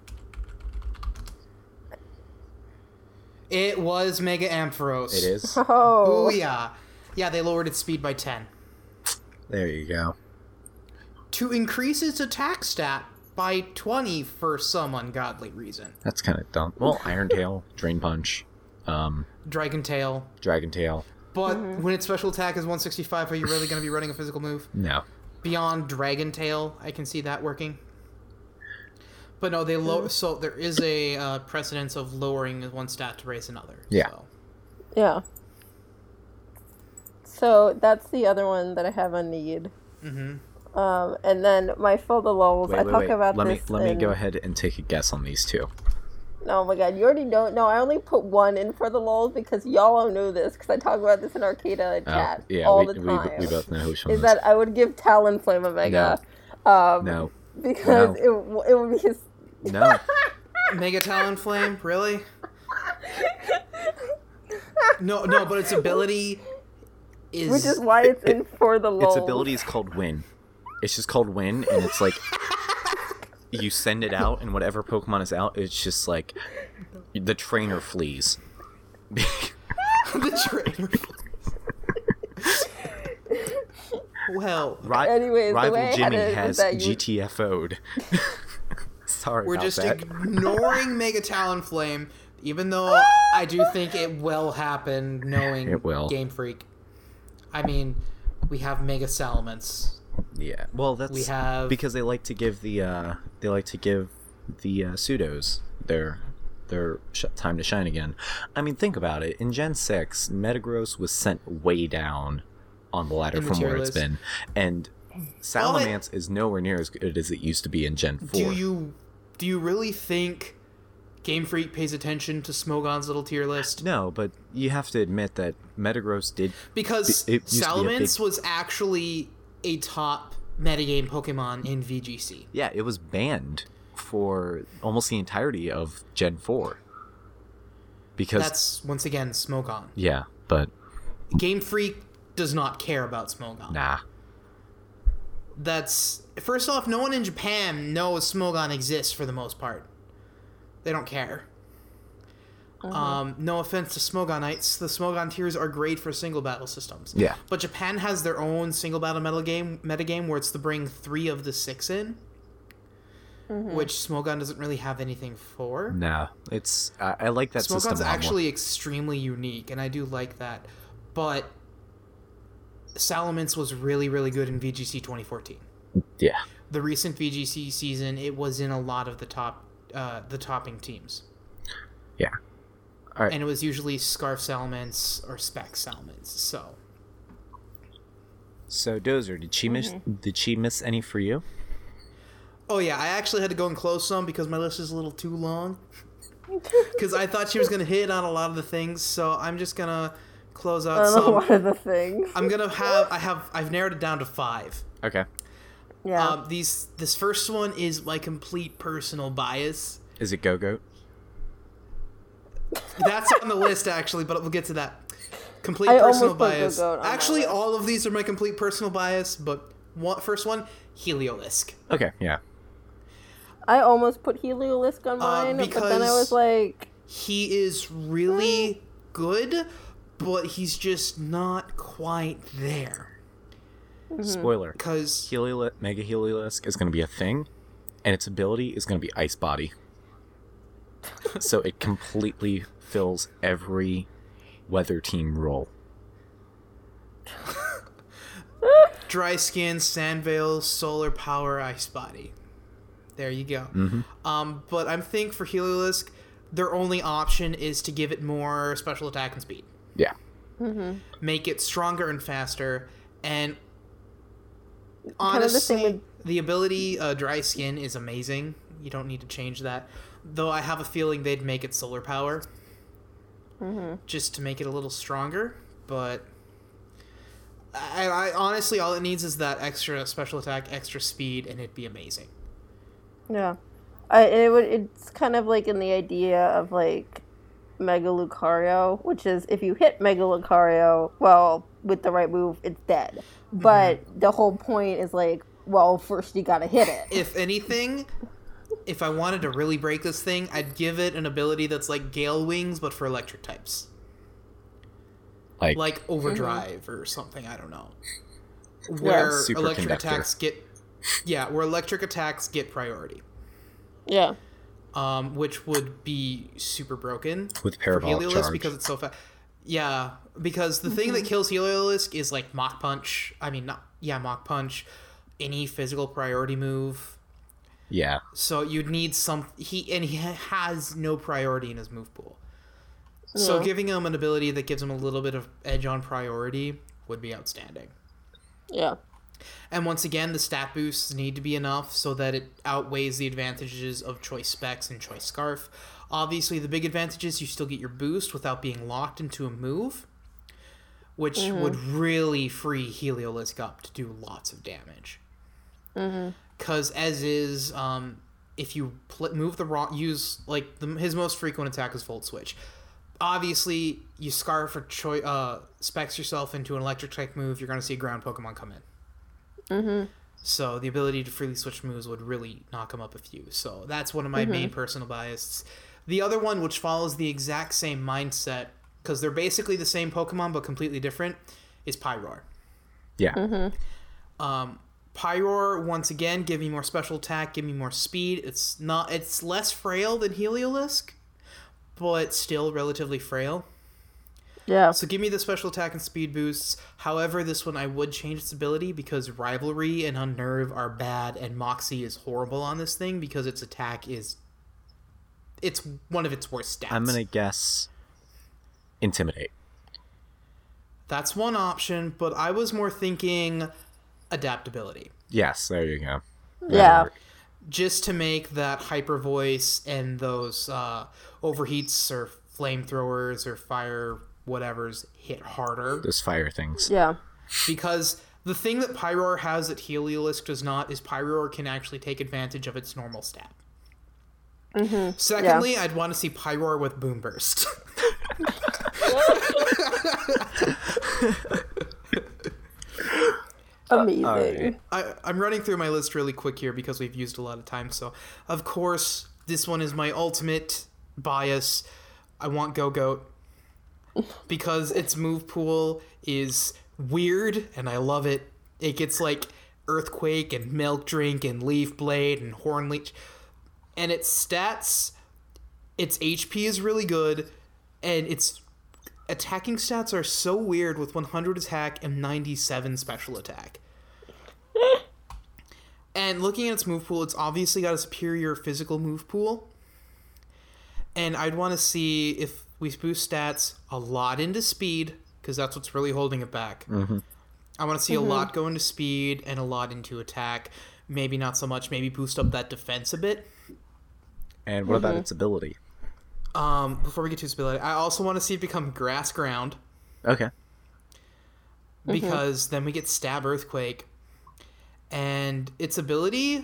[SPEAKER 1] It was Mega Ampharos.
[SPEAKER 3] It is.
[SPEAKER 2] Oh.
[SPEAKER 1] Oh yeah. Yeah, they lowered its speed by ten.
[SPEAKER 3] There you go.
[SPEAKER 1] To increase its attack stat by twenty for some ungodly reason.
[SPEAKER 3] That's kind of dumb. Well, Iron Tail, Drain Punch, um,
[SPEAKER 1] Dragon Tail.
[SPEAKER 3] Dragon Tail.
[SPEAKER 1] But when its special attack is one sixty-five, are you really going to be running a physical move?
[SPEAKER 3] No.
[SPEAKER 1] Beyond Dragon Tail, I can see that working. But no, they low. So there is a uh, precedence of lowering one stat to raise another.
[SPEAKER 3] Yeah.
[SPEAKER 1] So.
[SPEAKER 2] Yeah. So that's the other one that I have on need.
[SPEAKER 1] Mm-hmm.
[SPEAKER 2] Um, and then my Fill the Lulls.
[SPEAKER 3] Wait,
[SPEAKER 2] I
[SPEAKER 3] wait,
[SPEAKER 2] talk
[SPEAKER 3] wait.
[SPEAKER 2] about
[SPEAKER 3] let
[SPEAKER 2] this.
[SPEAKER 3] me let me
[SPEAKER 2] in-
[SPEAKER 3] go ahead and take a guess on these two.
[SPEAKER 2] Oh my god, you already know. No, I only put one in for the lulls because y'all all know this because I talk about this in Arcata
[SPEAKER 3] Oh,
[SPEAKER 2] chat
[SPEAKER 3] yeah,
[SPEAKER 2] all
[SPEAKER 3] we,
[SPEAKER 2] the
[SPEAKER 3] we,
[SPEAKER 2] time.
[SPEAKER 3] we both know which one
[SPEAKER 2] is
[SPEAKER 3] this
[SPEAKER 2] that I would give Talonflame a Mega. Um,
[SPEAKER 3] No.
[SPEAKER 2] Because
[SPEAKER 3] No.
[SPEAKER 2] it w- it would be his.
[SPEAKER 3] No.
[SPEAKER 1] Mega Talonflame, really? No, no, but its ability is.
[SPEAKER 2] Which is why it's in for the lulls.
[SPEAKER 3] Its ability is called Win. It's just called Win, and it's like you send it out, and whatever Pokemon is out, it's just like the trainer flees.
[SPEAKER 1] the trainer. Well,
[SPEAKER 3] Ri-
[SPEAKER 2] Anyways, the
[SPEAKER 3] Rival
[SPEAKER 2] way I had
[SPEAKER 3] Jimmy
[SPEAKER 2] it was
[SPEAKER 3] has
[SPEAKER 2] that you-
[SPEAKER 3] G T F O'd. Sorry
[SPEAKER 1] we're
[SPEAKER 3] about
[SPEAKER 1] just
[SPEAKER 3] that.
[SPEAKER 1] ignoring Mega Talonflame, even though I do think it will happen, knowing
[SPEAKER 3] It will.
[SPEAKER 1] Game Freak. I mean, we have Mega Salamence.
[SPEAKER 3] Yeah. Well, that's
[SPEAKER 1] We have-
[SPEAKER 3] because they like to give the uh, they like to give the uh, pseudos their their sh- time to shine again. I mean, think about it. In Gen six, Metagross was sent way down on the ladder
[SPEAKER 1] In the
[SPEAKER 3] from
[SPEAKER 1] tier
[SPEAKER 3] where it's
[SPEAKER 1] list.
[SPEAKER 3] been, and Salamence is nowhere near as good as it used to be in Gen four.
[SPEAKER 1] Do you do you really think Game Freak pays attention to Smogon's little tier list?
[SPEAKER 3] No, but you have to admit that Metagross did.
[SPEAKER 1] Because
[SPEAKER 3] It used to be a
[SPEAKER 1] Salamence
[SPEAKER 3] big-
[SPEAKER 1] was actually a top metagame Pokemon in V G C.
[SPEAKER 3] Yeah, it was banned for almost the entirety of Gen four. Because
[SPEAKER 1] That's, once again, Smogon.
[SPEAKER 3] yeah, but
[SPEAKER 1] Game Freak does not care about Smogon.
[SPEAKER 3] nah.
[SPEAKER 1] that's... First off, no one in Japan knows Smogon exists for the most part. They don't care. Mm-hmm. Um, no offense to Smogonites. The Smogon tiers are great for single battle systems.
[SPEAKER 3] Yeah.
[SPEAKER 1] But Japan has their own single battle meta game, metagame where it's to bring three of the six in. Mm-hmm. Which Smogon doesn't really have anything for.
[SPEAKER 3] No. It's... Uh, I like that
[SPEAKER 1] Smogon's
[SPEAKER 3] system a lot
[SPEAKER 1] actually
[SPEAKER 3] more.
[SPEAKER 1] extremely unique, and I do like that. But Salamence was really, really good in V G C twenty fourteen.
[SPEAKER 3] Yeah.
[SPEAKER 1] The recent V G C season, it was in a lot of the top, uh, the topping teams.
[SPEAKER 3] Yeah. All right.
[SPEAKER 1] And it was usually Scarf Salamence or Spec Salamence. So.
[SPEAKER 3] So Dozer, did she miss? Mm-hmm. Did she miss any for you?
[SPEAKER 1] Oh yeah, I actually had to go and close some because my list is a little too long. Because I thought she was gonna hit on a lot of the things, so I'm just gonna close out
[SPEAKER 2] on
[SPEAKER 1] some.
[SPEAKER 2] a lot of the things.
[SPEAKER 1] I'm gonna have. I have. I've narrowed it down to five.
[SPEAKER 3] Okay.
[SPEAKER 2] Yeah.
[SPEAKER 1] Um, these. This first one is my complete personal bias.
[SPEAKER 3] Is it Go-Goat?
[SPEAKER 1] That's on the list actually, but we'll get to that. Complete
[SPEAKER 2] I
[SPEAKER 1] personal
[SPEAKER 2] almost put
[SPEAKER 1] bias.
[SPEAKER 2] Go-Goat on my
[SPEAKER 1] Actually,
[SPEAKER 2] list.
[SPEAKER 1] all of these are my complete personal bias, but one, first one, Heliolisk.
[SPEAKER 3] Okay. Yeah.
[SPEAKER 2] I almost put Heliolisk on mine, but then I was like...
[SPEAKER 1] He is really good, but he's just not quite there.
[SPEAKER 3] Mm-hmm. Spoiler.
[SPEAKER 1] Because...
[SPEAKER 3] Heliolisk, Mega Heliolisk is going to be a thing, and its ability is going to be Ice Body. So it completely fills every weather team role.
[SPEAKER 1] Dry Skin, Sand Veil, Solar Power, Ice Body. There you go.
[SPEAKER 3] Mm-hmm.
[SPEAKER 1] Um, but I'm thinking for Heliolisk, their only option is to give it more special attack and speed.
[SPEAKER 3] Yeah.
[SPEAKER 2] Mm-hmm.
[SPEAKER 1] Make it stronger and faster. And
[SPEAKER 2] Kind
[SPEAKER 1] honestly,
[SPEAKER 2] of the same with...
[SPEAKER 1] the ability uh, Dry Skin is amazing. You don't need to change that. Though I have a feeling they'd make it Solar Power.
[SPEAKER 2] Mm-hmm.
[SPEAKER 1] Just to make it a little stronger. But I, I honestly, all it needs is that extra special attack, extra speed, and it'd be amazing.
[SPEAKER 2] Yeah. I, it would. It's kind of like in the idea of like Mega Lucario, which is if you hit Mega Lucario, well, with the right move, it's dead. But mm-hmm. the whole point is like, well, first you gotta hit it.
[SPEAKER 1] If anything, if I wanted to really break this thing, I'd give it an ability that's like Gale Wings, but for electric types.
[SPEAKER 3] Like,
[SPEAKER 1] like Overdrive mm-hmm. or something, I don't know. Where
[SPEAKER 3] yeah,
[SPEAKER 1] electric attacks get... Yeah, where electric attacks get priority.
[SPEAKER 2] Yeah.
[SPEAKER 1] Um, which would be super broken
[SPEAKER 3] with Parabolic Charge
[SPEAKER 1] because it's so fast. Yeah, because the mm-hmm. thing that kills Heliolisk is like Mach Punch. I mean, not yeah, Mach Punch. Any physical priority move.
[SPEAKER 3] Yeah. So
[SPEAKER 1] you'd need some. He and he has no priority in his move pool. Yeah. So giving him an ability that gives him a little bit of edge on priority would be outstanding.
[SPEAKER 2] Yeah.
[SPEAKER 1] And once again, the stat boosts need to be enough so that it outweighs the advantages of Choice Specs and Choice Scarf. Obviously, the big advantage is you still get your boost without being locked into a move, which mm-hmm. would really free Heliolisk up to do lots of damage. Because mm-hmm. as is, um, if you pl- move the wrong... Use, like, the, his most frequent attack is Volt Switch. Obviously, you Scarf or choi- uh, Specs yourself into an electric-type move, you're going to see a ground Pokemon come in. Mm-hmm. So the ability to freely switch moves would really knock him up a few. So that's one of my mm-hmm. main personal biases. The other one, which follows the exact same mindset, because they're basically the same Pokemon but completely different, is Pyroar.
[SPEAKER 3] Yeah.
[SPEAKER 2] Mm-hmm.
[SPEAKER 1] Um, Pyroar, once again, give me more special attack, give me more speed. It's not. It's less frail than Heliolisk, but still relatively frail.
[SPEAKER 2] Yeah.
[SPEAKER 1] So give me the special attack and speed boosts. However, this one I would change its ability because Rivalry and Unnerve are bad and Moxie is horrible on this thing because its attack is... It's one of its worst stats.
[SPEAKER 3] I'm going to guess Intimidate.
[SPEAKER 1] That's one option, but I was more thinking Adaptability.
[SPEAKER 3] Yes, there you go.
[SPEAKER 2] Yeah.
[SPEAKER 1] Just to make that Hyper Voice and those uh, Overheats or Flamethrowers or Fire... whatever's hit harder.
[SPEAKER 3] Those fire things.
[SPEAKER 2] Yeah.
[SPEAKER 1] Because the thing that Pyroar has that Heliolisk does not is Pyroar can actually take advantage of its normal stat.
[SPEAKER 2] Mm-hmm.
[SPEAKER 1] Secondly,
[SPEAKER 2] yeah.
[SPEAKER 1] I'd want to see Pyroar with Boom Burst.
[SPEAKER 2] Amazing.
[SPEAKER 3] Alright.
[SPEAKER 1] I, I'm running through my list really quick here because we've used a lot of time. So, of course, this one is my ultimate bias. I want Go-Goat because its move pool is weird and I love it. It gets like Earthquake and Milk Drink and Leaf Blade and Horn Leech. And its stats, its H P is really good, and its attacking stats are so weird with one hundred attack and ninety-seven special attack. And looking at its move pool, it's obviously got a superior physical move pool. And I'd want to see if we boost stats a lot into speed, because that's what's really holding it back.
[SPEAKER 3] Mm-hmm.
[SPEAKER 1] I want to see
[SPEAKER 2] Mm-hmm.
[SPEAKER 1] a lot go into speed and a lot into attack. Maybe not so much. Maybe boost up that defense a bit.
[SPEAKER 3] And what about
[SPEAKER 2] Mhm.
[SPEAKER 3] its ability?
[SPEAKER 1] Um, before we get to its ability, I also want to see it become Grass Ground,
[SPEAKER 3] Okay.
[SPEAKER 1] because then we get Stab Earthquake. And its ability,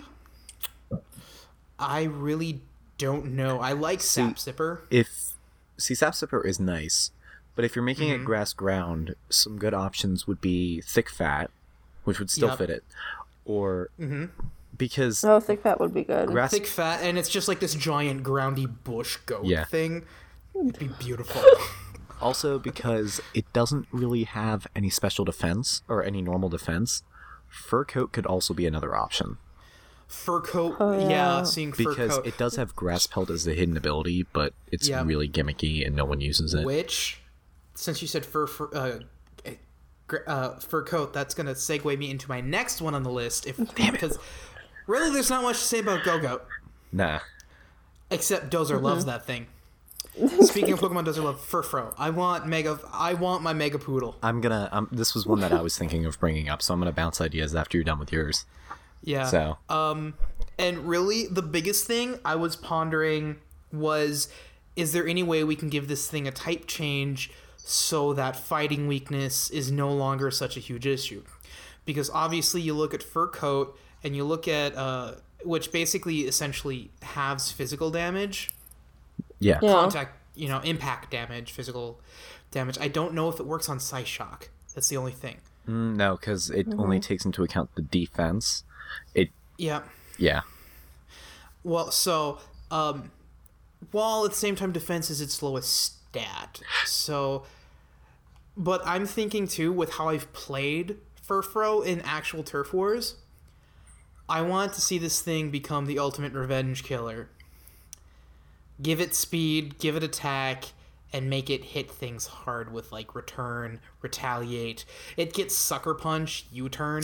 [SPEAKER 1] I really don't know. I like
[SPEAKER 3] See,
[SPEAKER 1] Sap Sipper.
[SPEAKER 3] If see, Sap Sipper is nice, but if you're making
[SPEAKER 1] Mhm.
[SPEAKER 3] it grass ground, some good options would be Thick Fat, which would still
[SPEAKER 1] Yep.
[SPEAKER 3] fit it, or
[SPEAKER 1] Mm-hmm.
[SPEAKER 3] because
[SPEAKER 2] Oh, Thick Fat would be good.
[SPEAKER 3] grass.
[SPEAKER 1] Thick Fat, and it's just like this giant groundy bush goat
[SPEAKER 3] Yeah.
[SPEAKER 1] thing. It'd be beautiful.
[SPEAKER 3] Also, because it doesn't really have any special defense or any normal defense, Fur Coat could also be another option.
[SPEAKER 1] Fur Coat,
[SPEAKER 2] Oh,
[SPEAKER 1] yeah.
[SPEAKER 2] yeah.
[SPEAKER 1] seeing Fur
[SPEAKER 3] Because
[SPEAKER 1] Coat.
[SPEAKER 3] it does have Grass Pelt as a hidden ability, but it's
[SPEAKER 1] Yeah.
[SPEAKER 3] really gimmicky and no one uses it.
[SPEAKER 1] Which, since you said fur, fur, uh, gr- uh, fur coat, that's gonna segue me into my next one on the list. If because really, there's not much to say about Go-Goat,
[SPEAKER 3] Nah.
[SPEAKER 1] except Dozer loves that thing. Speaking of Pokemon Dozer love, Furfro. I want Mega. I want my Mega Poodle.
[SPEAKER 3] I'm gonna. Um, this was one that I was thinking of bringing up, so I'm gonna bounce ideas after you're done with yours.
[SPEAKER 1] Yeah.
[SPEAKER 3] So
[SPEAKER 1] Um, and really, the biggest thing I was pondering was, is there any way we can give this thing a type change so that fighting weakness is no longer such a huge issue? Because obviously, you look at Fur Coat and you look at uh, which basically essentially halves physical damage,
[SPEAKER 3] yeah.
[SPEAKER 2] Yeah.
[SPEAKER 1] contact, you know, impact damage, physical damage. I don't know if it works on Psyshock. That's the only thing.
[SPEAKER 3] Mm, no, because it only takes into account the defense. It.
[SPEAKER 1] Yeah.
[SPEAKER 3] Yeah.
[SPEAKER 1] Well, so, um, while at the same time defense is its lowest stat, so, but I'm thinking too, with how I've played Furfro in actual Turf Wars, I want to see this thing become the ultimate revenge killer. Give it speed, give it attack, and make it hit things hard with, like, return, retaliate. It gets Sucker Punch, U-turn.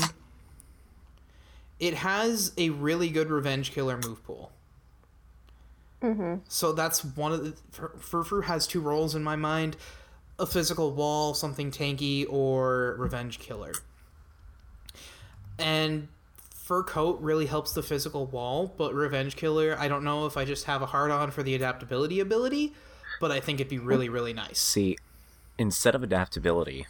[SPEAKER 1] It has a really good revenge killer move pool.
[SPEAKER 2] Mm-hmm.
[SPEAKER 1] So that's one of the... Furfru has two roles in my mind. A physical wall, something tanky, or revenge killer. And Fur Coat really helps the physical wall, but revenge killer, I don't know if I just have a hard-on for the adaptability ability, but I think it'd be really, really nice.
[SPEAKER 3] See, instead of adaptability,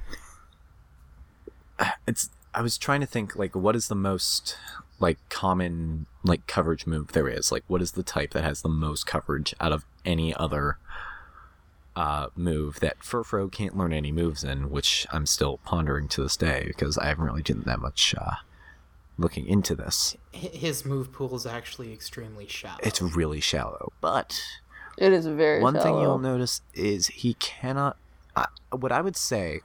[SPEAKER 3] it's. I was trying to think like what is the most like common like coverage move there is. Like what is the type that has the most coverage out of any other uh, move that Furfro can't learn any moves in, which I'm still pondering to this day because I haven't really done that much uh, looking into this.
[SPEAKER 1] H- His move pool is actually extremely shallow.
[SPEAKER 3] It's really shallow, but
[SPEAKER 2] It is very
[SPEAKER 3] one thing
[SPEAKER 2] shallow.
[SPEAKER 3] you'll notice is he cannot. Uh, what I would say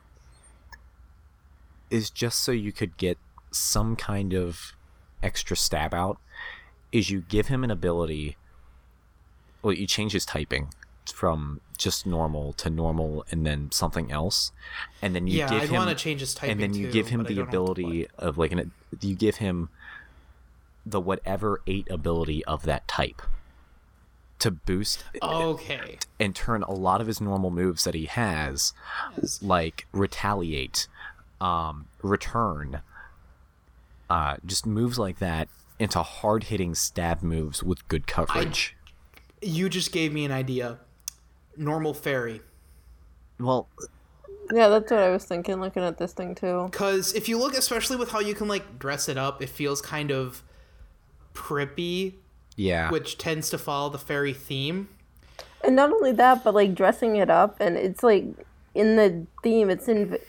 [SPEAKER 3] is just so you could get some kind of extra stab out, is you give him an ability. Well, you change his typing from just normal to normal, and then something else, and then you
[SPEAKER 1] yeah,
[SPEAKER 3] give
[SPEAKER 1] I'd
[SPEAKER 3] him.
[SPEAKER 1] want to change his typing
[SPEAKER 3] and then you
[SPEAKER 1] too,
[SPEAKER 3] give him
[SPEAKER 1] but I
[SPEAKER 3] the
[SPEAKER 1] don't know what.
[SPEAKER 3] ability of like an. You give him the whatever eight ability of that type to boost
[SPEAKER 1] Okay.
[SPEAKER 3] and turn a lot of his normal moves that he has,
[SPEAKER 1] Yes.
[SPEAKER 3] like retaliate, um, return, uh, just moves like that, into hard hitting stab moves with good coverage.
[SPEAKER 1] You just gave me an idea. Normal fairy.
[SPEAKER 3] Well,
[SPEAKER 2] Yeah, that's what I was thinking looking at this thing too.
[SPEAKER 1] Because if you look, especially with how you can, like, dress it up, it feels kind of preppy,
[SPEAKER 3] yeah,
[SPEAKER 1] which tends to follow the fairy theme.
[SPEAKER 2] And not only that, but like dressing it up, and it's like in the theme, it's in the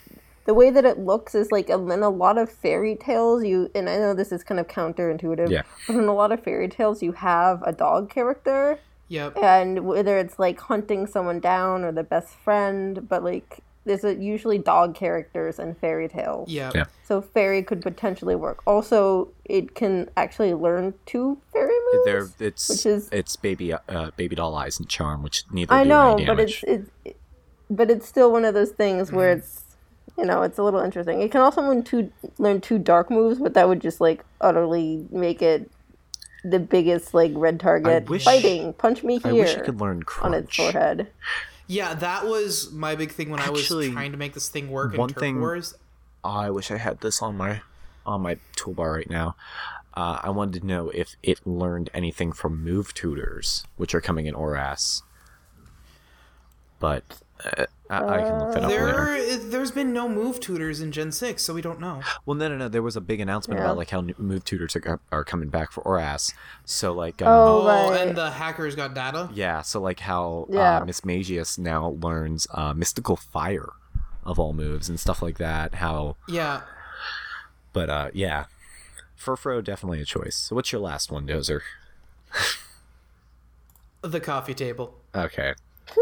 [SPEAKER 2] the way that it looks is like um, in a lot of fairy tales you, and I know this is kind of counterintuitive,
[SPEAKER 3] Yeah.
[SPEAKER 2] but in a lot of fairy tales you have a dog character,
[SPEAKER 1] Yep.
[SPEAKER 2] and whether it's like hunting someone down or the best friend, but like there's a, usually dog characters in fairy tales.
[SPEAKER 1] Yep.
[SPEAKER 3] Yeah.
[SPEAKER 2] So fairy could potentially work. Also, it can actually learn two fairy moves.
[SPEAKER 3] There, it's
[SPEAKER 2] which is-
[SPEAKER 3] it's baby uh, baby doll eyes and charm, which neither
[SPEAKER 2] I
[SPEAKER 3] do
[SPEAKER 2] know,
[SPEAKER 3] any
[SPEAKER 2] but
[SPEAKER 3] damage.
[SPEAKER 2] it's it's but it's still one of those things where
[SPEAKER 1] Mm.
[SPEAKER 2] it's, you know, it's a little interesting. It can also learn two learn two dark moves, but that would just like utterly make it the biggest like red target.
[SPEAKER 3] wish-
[SPEAKER 2] Fighting, punch me
[SPEAKER 3] I
[SPEAKER 2] here
[SPEAKER 3] wish it could learn
[SPEAKER 2] on its
[SPEAKER 3] crunch.
[SPEAKER 2] forehead.
[SPEAKER 1] Yeah, that was my big thing when
[SPEAKER 3] Actually,
[SPEAKER 1] I was trying to make this thing work in
[SPEAKER 3] one
[SPEAKER 1] Turf
[SPEAKER 3] thing-
[SPEAKER 1] Wars.
[SPEAKER 3] I wish I had this on my on my toolbar right now. Uh, I wanted to know if it learned anything from move tutors, which are coming in Oras. But uh, I, I can look that up later.
[SPEAKER 1] There, there's been no move tutors in Gen six, so we don't know.
[SPEAKER 3] Well, no, no, no. There was a big announcement
[SPEAKER 2] Yeah.
[SPEAKER 3] about like how new move tutors are, are coming back for Oras. So like, um,
[SPEAKER 2] Oh,
[SPEAKER 1] Oh,
[SPEAKER 2] right.
[SPEAKER 1] and the hackers got data.
[SPEAKER 3] yeah. So like how
[SPEAKER 2] Yeah.
[SPEAKER 3] uh, Miss Magius now learns uh, mystical fire of all moves and stuff like that. How,
[SPEAKER 1] Yeah.
[SPEAKER 3] but uh, yeah, Furfro definitely a choice. So what's your last one, Dozer?
[SPEAKER 1] The coffee table.
[SPEAKER 3] Okay.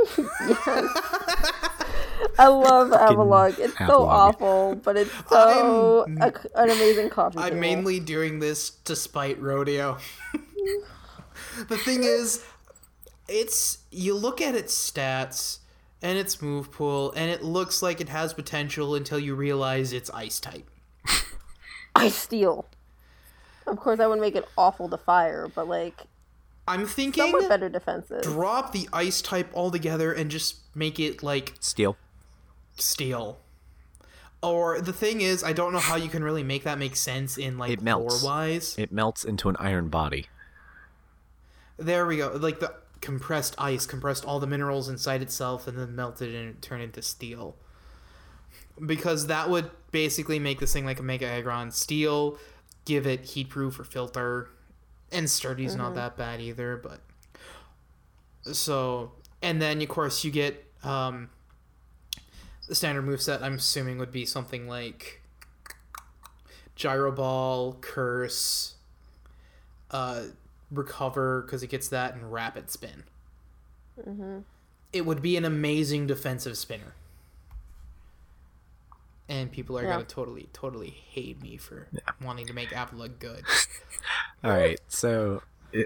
[SPEAKER 2] I love Avalog. It's so
[SPEAKER 3] Avalog.
[SPEAKER 2] awful, but it's so
[SPEAKER 1] I'm-
[SPEAKER 2] a, an amazing coffee.
[SPEAKER 1] I'm
[SPEAKER 2] table.
[SPEAKER 1] mainly doing this to spite Rodeo. The thing is, it's you look at its stats and its move pool, and it looks like it has potential until you realize it's ice type.
[SPEAKER 2] Ice Steel. Of course, I would make it awful to fire, but like
[SPEAKER 1] I'm thinking
[SPEAKER 2] somewhat better defenses.
[SPEAKER 1] drop the ice type altogether and just make it like
[SPEAKER 3] Steel.
[SPEAKER 1] steel. Or the thing is, I don't know how you can really make that make sense in like
[SPEAKER 3] It melts.
[SPEAKER 1] lore wise.
[SPEAKER 3] It melts into an iron body.
[SPEAKER 1] There we go. Like the compressed ice compressed all the minerals inside itself and then melted and turned into steel. Because that would basically make this thing like a Mega Aggron. Steel, give it heat proof or filter. And sturdy's not that bad either, but so and then of course you get um the standard moveset I'm assuming would be something like Gyro Ball, Curse, uh Recover because it gets that, and Rapid Spin.
[SPEAKER 2] Mm-hmm.
[SPEAKER 1] It would be an amazing defensive spinner. And people are
[SPEAKER 2] Yeah.
[SPEAKER 1] gonna totally, totally hate me for wanting to make Apple look good.
[SPEAKER 3] All right, so it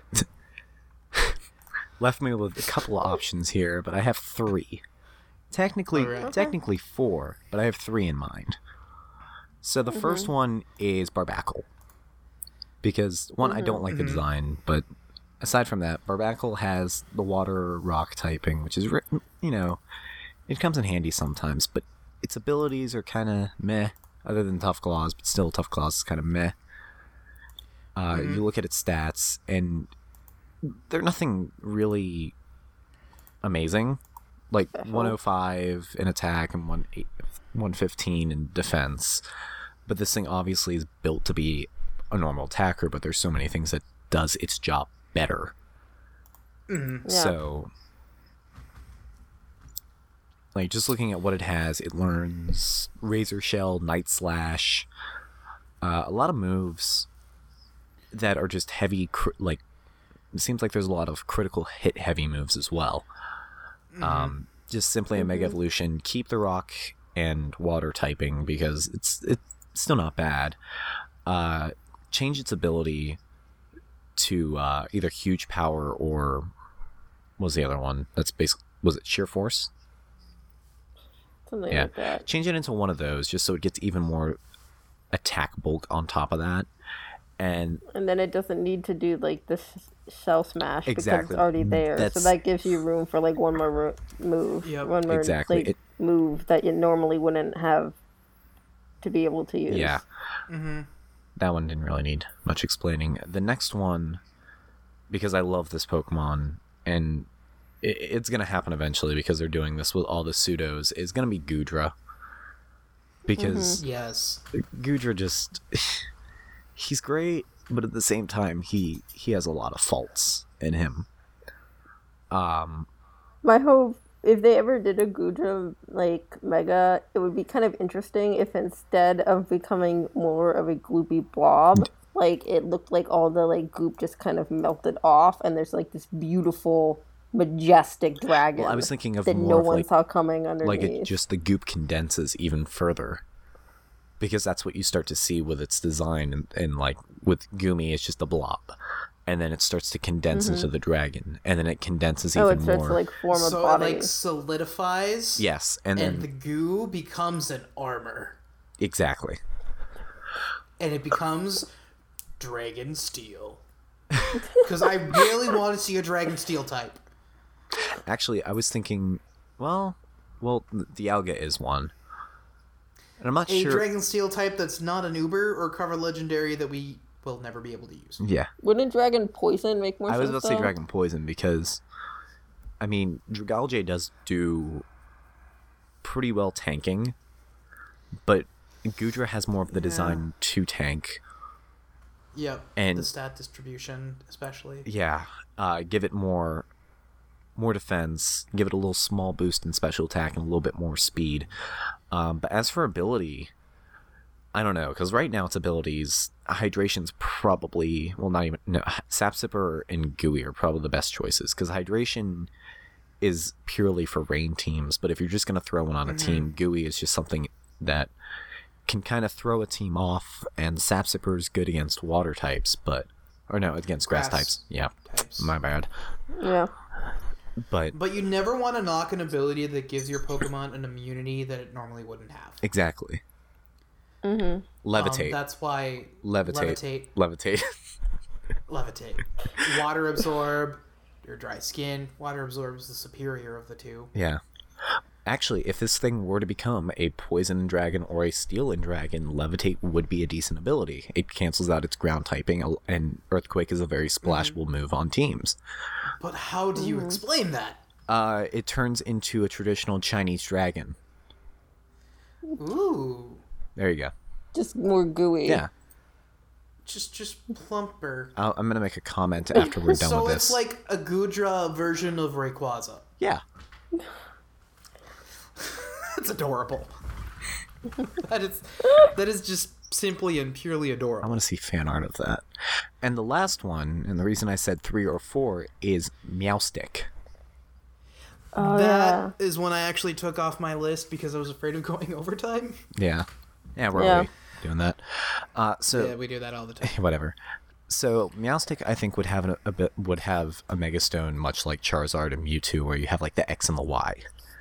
[SPEAKER 3] left me with a couple of options here, but I have three. Technically,
[SPEAKER 1] All right. Okay.
[SPEAKER 3] technically four, but I have three in mind. So the first one is Barbacle, because one, I don't like the design, but aside from that, Barbacle has the water rock typing, which is ri- you know, it comes in handy sometimes, but its abilities are kind of meh, other than Tough Claws, but still Tough Claws is kind of meh. Uh, You look at its stats, and they're nothing really amazing. Like one oh five in attack and one fifteen in defense. But this thing obviously is built to be a normal attacker, but there's so many things that does its job better.
[SPEAKER 2] Yeah.
[SPEAKER 3] So, like, just looking at what it has, it learns Razor Shell, Night Slash, uh, a lot of moves that are just heavy, cri- like, it seems like there's a lot of critical hit heavy moves as well. Um, just simply a Mega Evolution, keep the rock and water typing because it's it's still not bad. Uh, change its ability to uh, either huge power or what was the other one? That's basically, was it sheer force?
[SPEAKER 2] Something
[SPEAKER 3] Yeah.
[SPEAKER 2] like that.
[SPEAKER 3] Change it into one of those just so it gets even more attack bulk on top of that. And
[SPEAKER 2] And then it doesn't need to do like this shell smash because
[SPEAKER 3] Exactly.
[SPEAKER 2] it's already there.
[SPEAKER 3] That's-
[SPEAKER 2] So that gives you room for like one more ro- move,
[SPEAKER 1] Yep.
[SPEAKER 2] one more
[SPEAKER 3] Exactly.
[SPEAKER 2] like,
[SPEAKER 3] It-
[SPEAKER 2] move that you normally wouldn't have to be able to use.
[SPEAKER 3] yeah,
[SPEAKER 1] Mm-hmm.
[SPEAKER 3] that one didn't really need much explaining. The next one, because I love this Pokemon, and it, it's going to happen eventually because they're doing this with all the pseudos, is going to be Gudra. Because
[SPEAKER 1] Yes.
[SPEAKER 3] Gudra just... he's great, but at the same time, he, he has a lot of faults in him. Um,
[SPEAKER 2] My hope if they ever did a Gudra like Mega, it would be kind of interesting if instead of becoming more of a gloopy blob, like it looked like all the like goop just kind of melted off, and there's like this beautiful, majestic dragon.
[SPEAKER 3] Well, I was thinking of
[SPEAKER 2] that
[SPEAKER 3] more
[SPEAKER 2] no
[SPEAKER 3] of,
[SPEAKER 2] one
[SPEAKER 3] like,
[SPEAKER 2] saw coming underneath.
[SPEAKER 3] like it just the goop condenses even further, because that's what you start to see with its design, and, and like with Gumi, it's just a blob, and then it starts to condense
[SPEAKER 2] Mm-hmm.
[SPEAKER 3] into the dragon, and then it condenses
[SPEAKER 2] oh,
[SPEAKER 3] even
[SPEAKER 2] it starts
[SPEAKER 3] more.
[SPEAKER 2] to like form a
[SPEAKER 1] So
[SPEAKER 2] body.
[SPEAKER 1] it like solidifies.
[SPEAKER 3] Yes, and
[SPEAKER 1] And
[SPEAKER 3] then
[SPEAKER 1] the goo becomes an armor.
[SPEAKER 3] exactly.
[SPEAKER 1] And it becomes Dragon Steel. Because I really want to see a Dragon Steel type.
[SPEAKER 3] Actually, I was thinking, well, well, the Alga is one, and I'm not
[SPEAKER 1] A
[SPEAKER 3] sure.
[SPEAKER 1] Dragon Steel type that's not an Uber or cover legendary that we will never be able to use.
[SPEAKER 3] Yeah,
[SPEAKER 2] Wouldn't Dragon Poison make more
[SPEAKER 3] I
[SPEAKER 2] sense?
[SPEAKER 3] was about to say
[SPEAKER 2] though?
[SPEAKER 3] Dragon Poison because, I mean, Dragalge does do pretty well tanking, but Gudra has more of the design to tank.
[SPEAKER 1] Yep.
[SPEAKER 3] And-
[SPEAKER 1] the stat distribution, especially.
[SPEAKER 3] Yeah, uh, give it more, more defense. Give it a little small boost in special attack and a little bit more speed. Um, but as for ability, I don't know, because right now its abilities, Hydration's probably, well, not even, no, Sapsipper and Gooey are probably the best choices, because Hydration is purely for rain teams, but if you're just going to throw one on a team, Gooey is just something that can kind of throw a team off, and Sapsipper is good against water types, but, or no, against grass,
[SPEAKER 1] Grass
[SPEAKER 3] types, yeah,
[SPEAKER 1] Types.
[SPEAKER 3] my bad,
[SPEAKER 2] Yeah.
[SPEAKER 3] but,
[SPEAKER 1] But you never want to knock an ability that gives your Pokemon an immunity that it normally wouldn't have.
[SPEAKER 3] exactly.
[SPEAKER 2] Mm-hmm.
[SPEAKER 3] Levitate.
[SPEAKER 1] Um, that's why
[SPEAKER 3] Levitate.
[SPEAKER 1] levitate,
[SPEAKER 3] Levitate.
[SPEAKER 1] levitate. Water absorb, your dry skin. Water absorbs the superior of the two.
[SPEAKER 3] Yeah. Actually, if this thing were to become a poison dragon or a steel dragon, Levitate would be a decent ability. It cancels out its ground typing, and Earthquake is a very splashable move on teams.
[SPEAKER 1] But how do you explain that?
[SPEAKER 3] Uh, it turns into a traditional Chinese dragon.
[SPEAKER 1] Ooh,
[SPEAKER 3] There you go.
[SPEAKER 2] Just more gooey.
[SPEAKER 3] Yeah.
[SPEAKER 1] just just plumper.
[SPEAKER 3] I'll, I'm going to make a comment after we're done
[SPEAKER 1] So
[SPEAKER 3] with
[SPEAKER 1] it's
[SPEAKER 3] this.
[SPEAKER 1] like a Gudra version of Rayquaza.
[SPEAKER 3] Yeah.
[SPEAKER 1] It's adorable. that is that is just simply and purely
[SPEAKER 3] I
[SPEAKER 1] adorable.
[SPEAKER 3] want to see fan art of that. And the last one, and the reason I said three or four, is Meowstick.
[SPEAKER 2] Oh,
[SPEAKER 1] That
[SPEAKER 2] yeah.
[SPEAKER 1] is one I actually took off my list because I was afraid of going overtime.
[SPEAKER 3] Yeah. Yeah, we're
[SPEAKER 2] Yeah.
[SPEAKER 3] already doing that. Uh, so
[SPEAKER 1] Yeah, we do that all the time.
[SPEAKER 3] whatever. So Meowstick, I think, would have an, a bit would have a Megastone much like Charizard and Mewtwo, where you have like the X and the Y.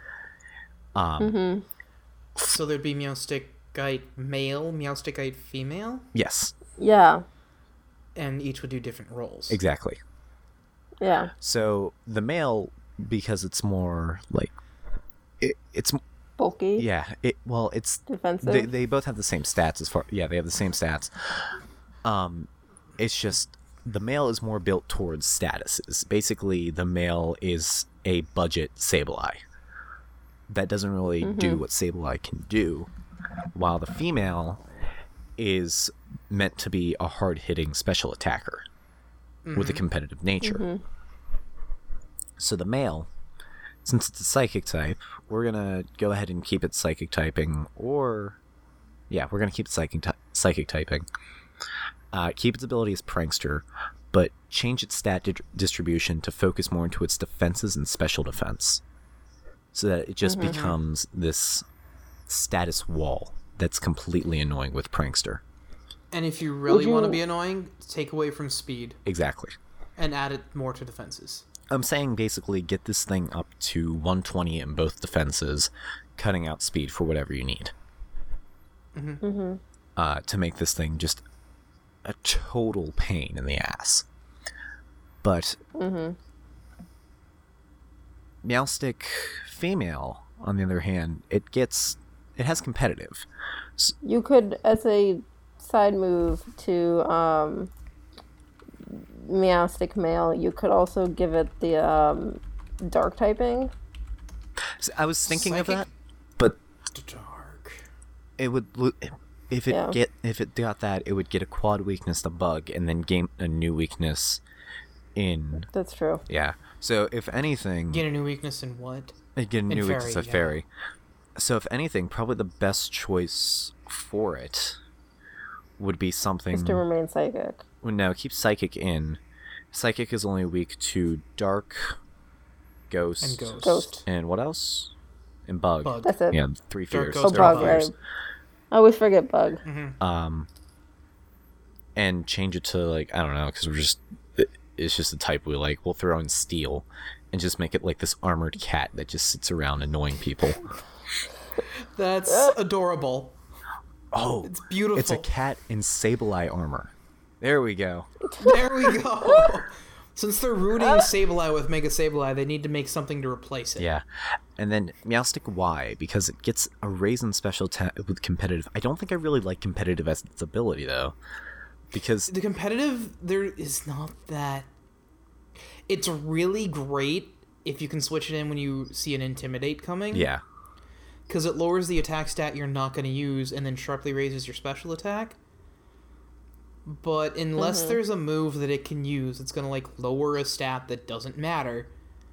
[SPEAKER 3] Um,
[SPEAKER 1] So there'd be Meowstickite male, Meowstickite female,
[SPEAKER 3] yes,
[SPEAKER 2] Yeah.
[SPEAKER 1] and each would do different roles.
[SPEAKER 3] exactly.
[SPEAKER 2] Yeah.
[SPEAKER 3] So the male, because it's more like it, it's
[SPEAKER 2] Bulky.
[SPEAKER 3] yeah, it well, it's
[SPEAKER 2] Defensive.
[SPEAKER 3] they they both have the same stats as far yeah they have the same stats. Um, it's just the male is more built towards statuses. Basically, the male is a budget Sableye that doesn't really do what Sableye can do, while the female is meant to be a hard-hitting special attacker with a competitive nature. So the male, since it's a psychic type, we're gonna go ahead and keep it psychic typing, or yeah, we're gonna keep it psychic ty- psychic typing. Uh, keep its ability as Prankster, but change its stat di- distribution to focus more into its defenses and special defense, so that it just becomes this status wall that's completely annoying with Prankster.
[SPEAKER 1] And if you really
[SPEAKER 2] Would
[SPEAKER 1] want to
[SPEAKER 2] you-
[SPEAKER 1] be annoying, take away from speed
[SPEAKER 3] Exactly.
[SPEAKER 1] and add it more to defenses.
[SPEAKER 3] I'm saying basically get this thing up to one twenty in both defenses, cutting out speed for whatever you need.
[SPEAKER 2] Mm-hmm.
[SPEAKER 3] Uh, to make this thing just a total pain in the ass. But
[SPEAKER 2] Mm-hmm.
[SPEAKER 3] Meowstick female, on the other hand, it gets it has competitive.
[SPEAKER 2] You could, as a side move to um, Meowstick male, you could also give it the um, dark typing.
[SPEAKER 3] So I was thinking of
[SPEAKER 1] Psychic-
[SPEAKER 3] that, but
[SPEAKER 1] Dark.
[SPEAKER 3] it would lo- if it
[SPEAKER 2] Yeah.
[SPEAKER 3] get if it got that, it would get a quad weakness to bug and then gain a new weakness in
[SPEAKER 2] That's true.
[SPEAKER 3] yeah. So if anything,
[SPEAKER 1] Gain a new weakness in what?
[SPEAKER 3] You get a new weakness
[SPEAKER 1] fairy,
[SPEAKER 3] of
[SPEAKER 1] yeah.
[SPEAKER 3] fairy. So if anything, probably the best choice for it would be something.
[SPEAKER 2] Just to remain psychic.
[SPEAKER 3] Well, no, keep psychic in. Psychic is only weak to dark, ghost,
[SPEAKER 1] And ghost.
[SPEAKER 2] Ghost.
[SPEAKER 3] and what else? And bug.
[SPEAKER 1] Bug.
[SPEAKER 2] That's it.
[SPEAKER 3] Yeah, three
[SPEAKER 1] Dark
[SPEAKER 3] fears.
[SPEAKER 1] ghost,
[SPEAKER 2] Oh,
[SPEAKER 3] There
[SPEAKER 1] dark
[SPEAKER 3] are
[SPEAKER 2] bug,
[SPEAKER 3] fears.
[SPEAKER 2] right. I always forget bug.
[SPEAKER 3] Um, and change it to like I don't know, because we're just it- it's just a type we like. We'll throw in steel, and just make it like this armored cat that just sits around annoying people.
[SPEAKER 1] That's adorable.
[SPEAKER 3] Oh,
[SPEAKER 1] It's beautiful.
[SPEAKER 3] it's a cat in Sableye armor. There we go.
[SPEAKER 1] There we go. Since they're ruining Sableye with Mega Sableye, they need to make something to replace it.
[SPEAKER 3] Yeah, and then Meowstic Y because it gets a raise in special ta- with competitive. I don't think I really like competitive as its ability though, because
[SPEAKER 1] The competitive, there is not that. It's really great if you can switch it in when you see an Intimidate coming.
[SPEAKER 3] yeah,
[SPEAKER 1] Because it lowers the attack stat you're not going to use and then sharply raises your special attack. But unless
[SPEAKER 2] Mm-hmm.
[SPEAKER 1] there's a move that it can use, it's going to like lower a stat that doesn't matter.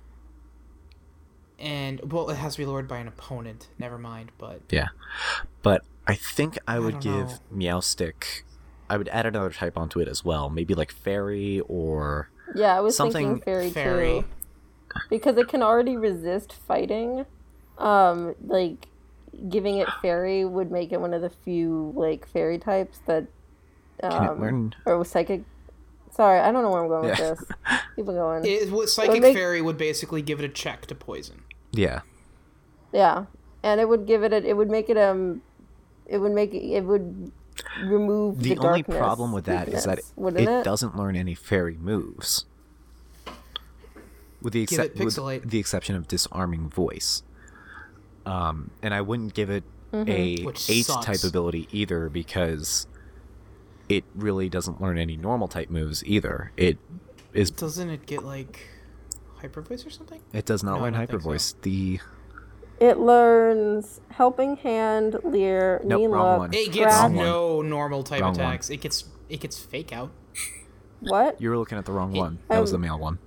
[SPEAKER 1] And, well, it has to be lowered by an opponent. Never mind, but...
[SPEAKER 3] yeah. But I think I would
[SPEAKER 1] don't
[SPEAKER 3] give Meowstic. I would add another type onto it as well. Maybe like Fairy or
[SPEAKER 2] Yeah, I was
[SPEAKER 3] Something
[SPEAKER 2] thinking fairy,
[SPEAKER 1] Fairy.
[SPEAKER 2] too. Because it can already resist fighting. Um, like, giving it fairy would make it one of the few, like, fairy types that... Um,
[SPEAKER 3] Can it learn?
[SPEAKER 2] Or psychic... Sorry, I don't know where I'm going
[SPEAKER 3] Yeah.
[SPEAKER 2] with this. Keep it going.
[SPEAKER 1] It, what Psychic
[SPEAKER 2] make-
[SPEAKER 1] Fairy would basically give it a check to poison.
[SPEAKER 3] Yeah,
[SPEAKER 2] Yeah, and it would give it a, it would make it um, it would make it, it would remove
[SPEAKER 3] the
[SPEAKER 2] the,
[SPEAKER 3] only
[SPEAKER 2] darkness
[SPEAKER 3] problem with that is that
[SPEAKER 2] weakness,
[SPEAKER 3] it,
[SPEAKER 2] wouldn't
[SPEAKER 3] it
[SPEAKER 2] it?
[SPEAKER 3] doesn't learn any fairy moves. With the
[SPEAKER 1] Give it
[SPEAKER 3] except with
[SPEAKER 1] Pixelate.
[SPEAKER 3] the exception of disarming voice. Um, and I wouldn't give it
[SPEAKER 2] Mm-hmm.
[SPEAKER 3] a
[SPEAKER 1] Which
[SPEAKER 3] eight
[SPEAKER 1] sucks.
[SPEAKER 3] type ability either because it really doesn't learn any normal type moves either. It is
[SPEAKER 1] Doesn't it get, like, Hyper Voice or something?
[SPEAKER 3] it does not
[SPEAKER 1] No, I
[SPEAKER 3] learn
[SPEAKER 1] don't
[SPEAKER 3] hyper
[SPEAKER 1] think so.
[SPEAKER 3] voice. The
[SPEAKER 2] It learns helping hand, leer,
[SPEAKER 3] Nope,
[SPEAKER 2] mean
[SPEAKER 3] wrong
[SPEAKER 2] look,
[SPEAKER 3] one.
[SPEAKER 1] It gets
[SPEAKER 2] scratch.
[SPEAKER 3] Wrong one.
[SPEAKER 1] no normal type
[SPEAKER 3] Wrong one.
[SPEAKER 1] attacks. It gets it gets Fake Out.
[SPEAKER 2] What?
[SPEAKER 3] you were looking at the wrong
[SPEAKER 1] It-
[SPEAKER 3] one. That was the
[SPEAKER 2] Um,
[SPEAKER 3] male one.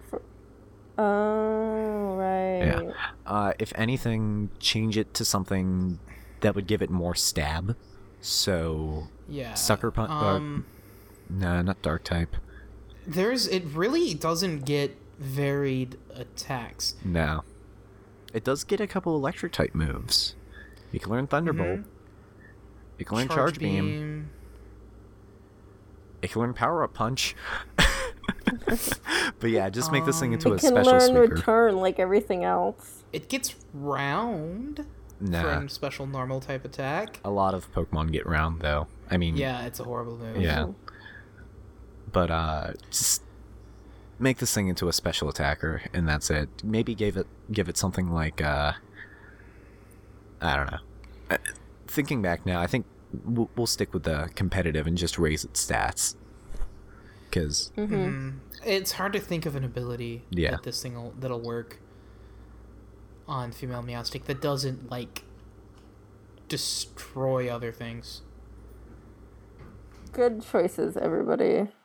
[SPEAKER 2] Oh right.
[SPEAKER 3] Yeah. Uh, if anything, change it to something that would give it more stab. So
[SPEAKER 1] Yeah.
[SPEAKER 3] Sucker Punch.
[SPEAKER 1] Um,
[SPEAKER 3] uh, no, not dark type.
[SPEAKER 1] there's it really doesn't get varied attacks.
[SPEAKER 3] No. It does get a couple electric type moves. You can learn Thunderbolt.
[SPEAKER 1] Mm-hmm.
[SPEAKER 3] You can learn Charge, Beam. You can learn Power Up Punch. But yeah, just make this thing into
[SPEAKER 2] It
[SPEAKER 3] a
[SPEAKER 2] can
[SPEAKER 3] special
[SPEAKER 2] learn
[SPEAKER 3] speaker.
[SPEAKER 2] return like everything else.
[SPEAKER 1] It gets round
[SPEAKER 3] Nah.
[SPEAKER 1] from special normal type attack.
[SPEAKER 3] A lot of Pokemon get round though. I mean,
[SPEAKER 1] Yeah, it's a horrible move.
[SPEAKER 3] yeah. But uh, just make this thing into a special attacker, and that's it. Maybe give it give it something like uh, I don't know. Uh, thinking back now, I think we'll, we'll stick with the competitive and just raise its stats. Because
[SPEAKER 1] Mm. It's hard to think of an ability
[SPEAKER 3] Yeah.
[SPEAKER 1] that this thing will, that'll work on female Meowstic that doesn't like destroy other things.
[SPEAKER 2] Good choices, everybody.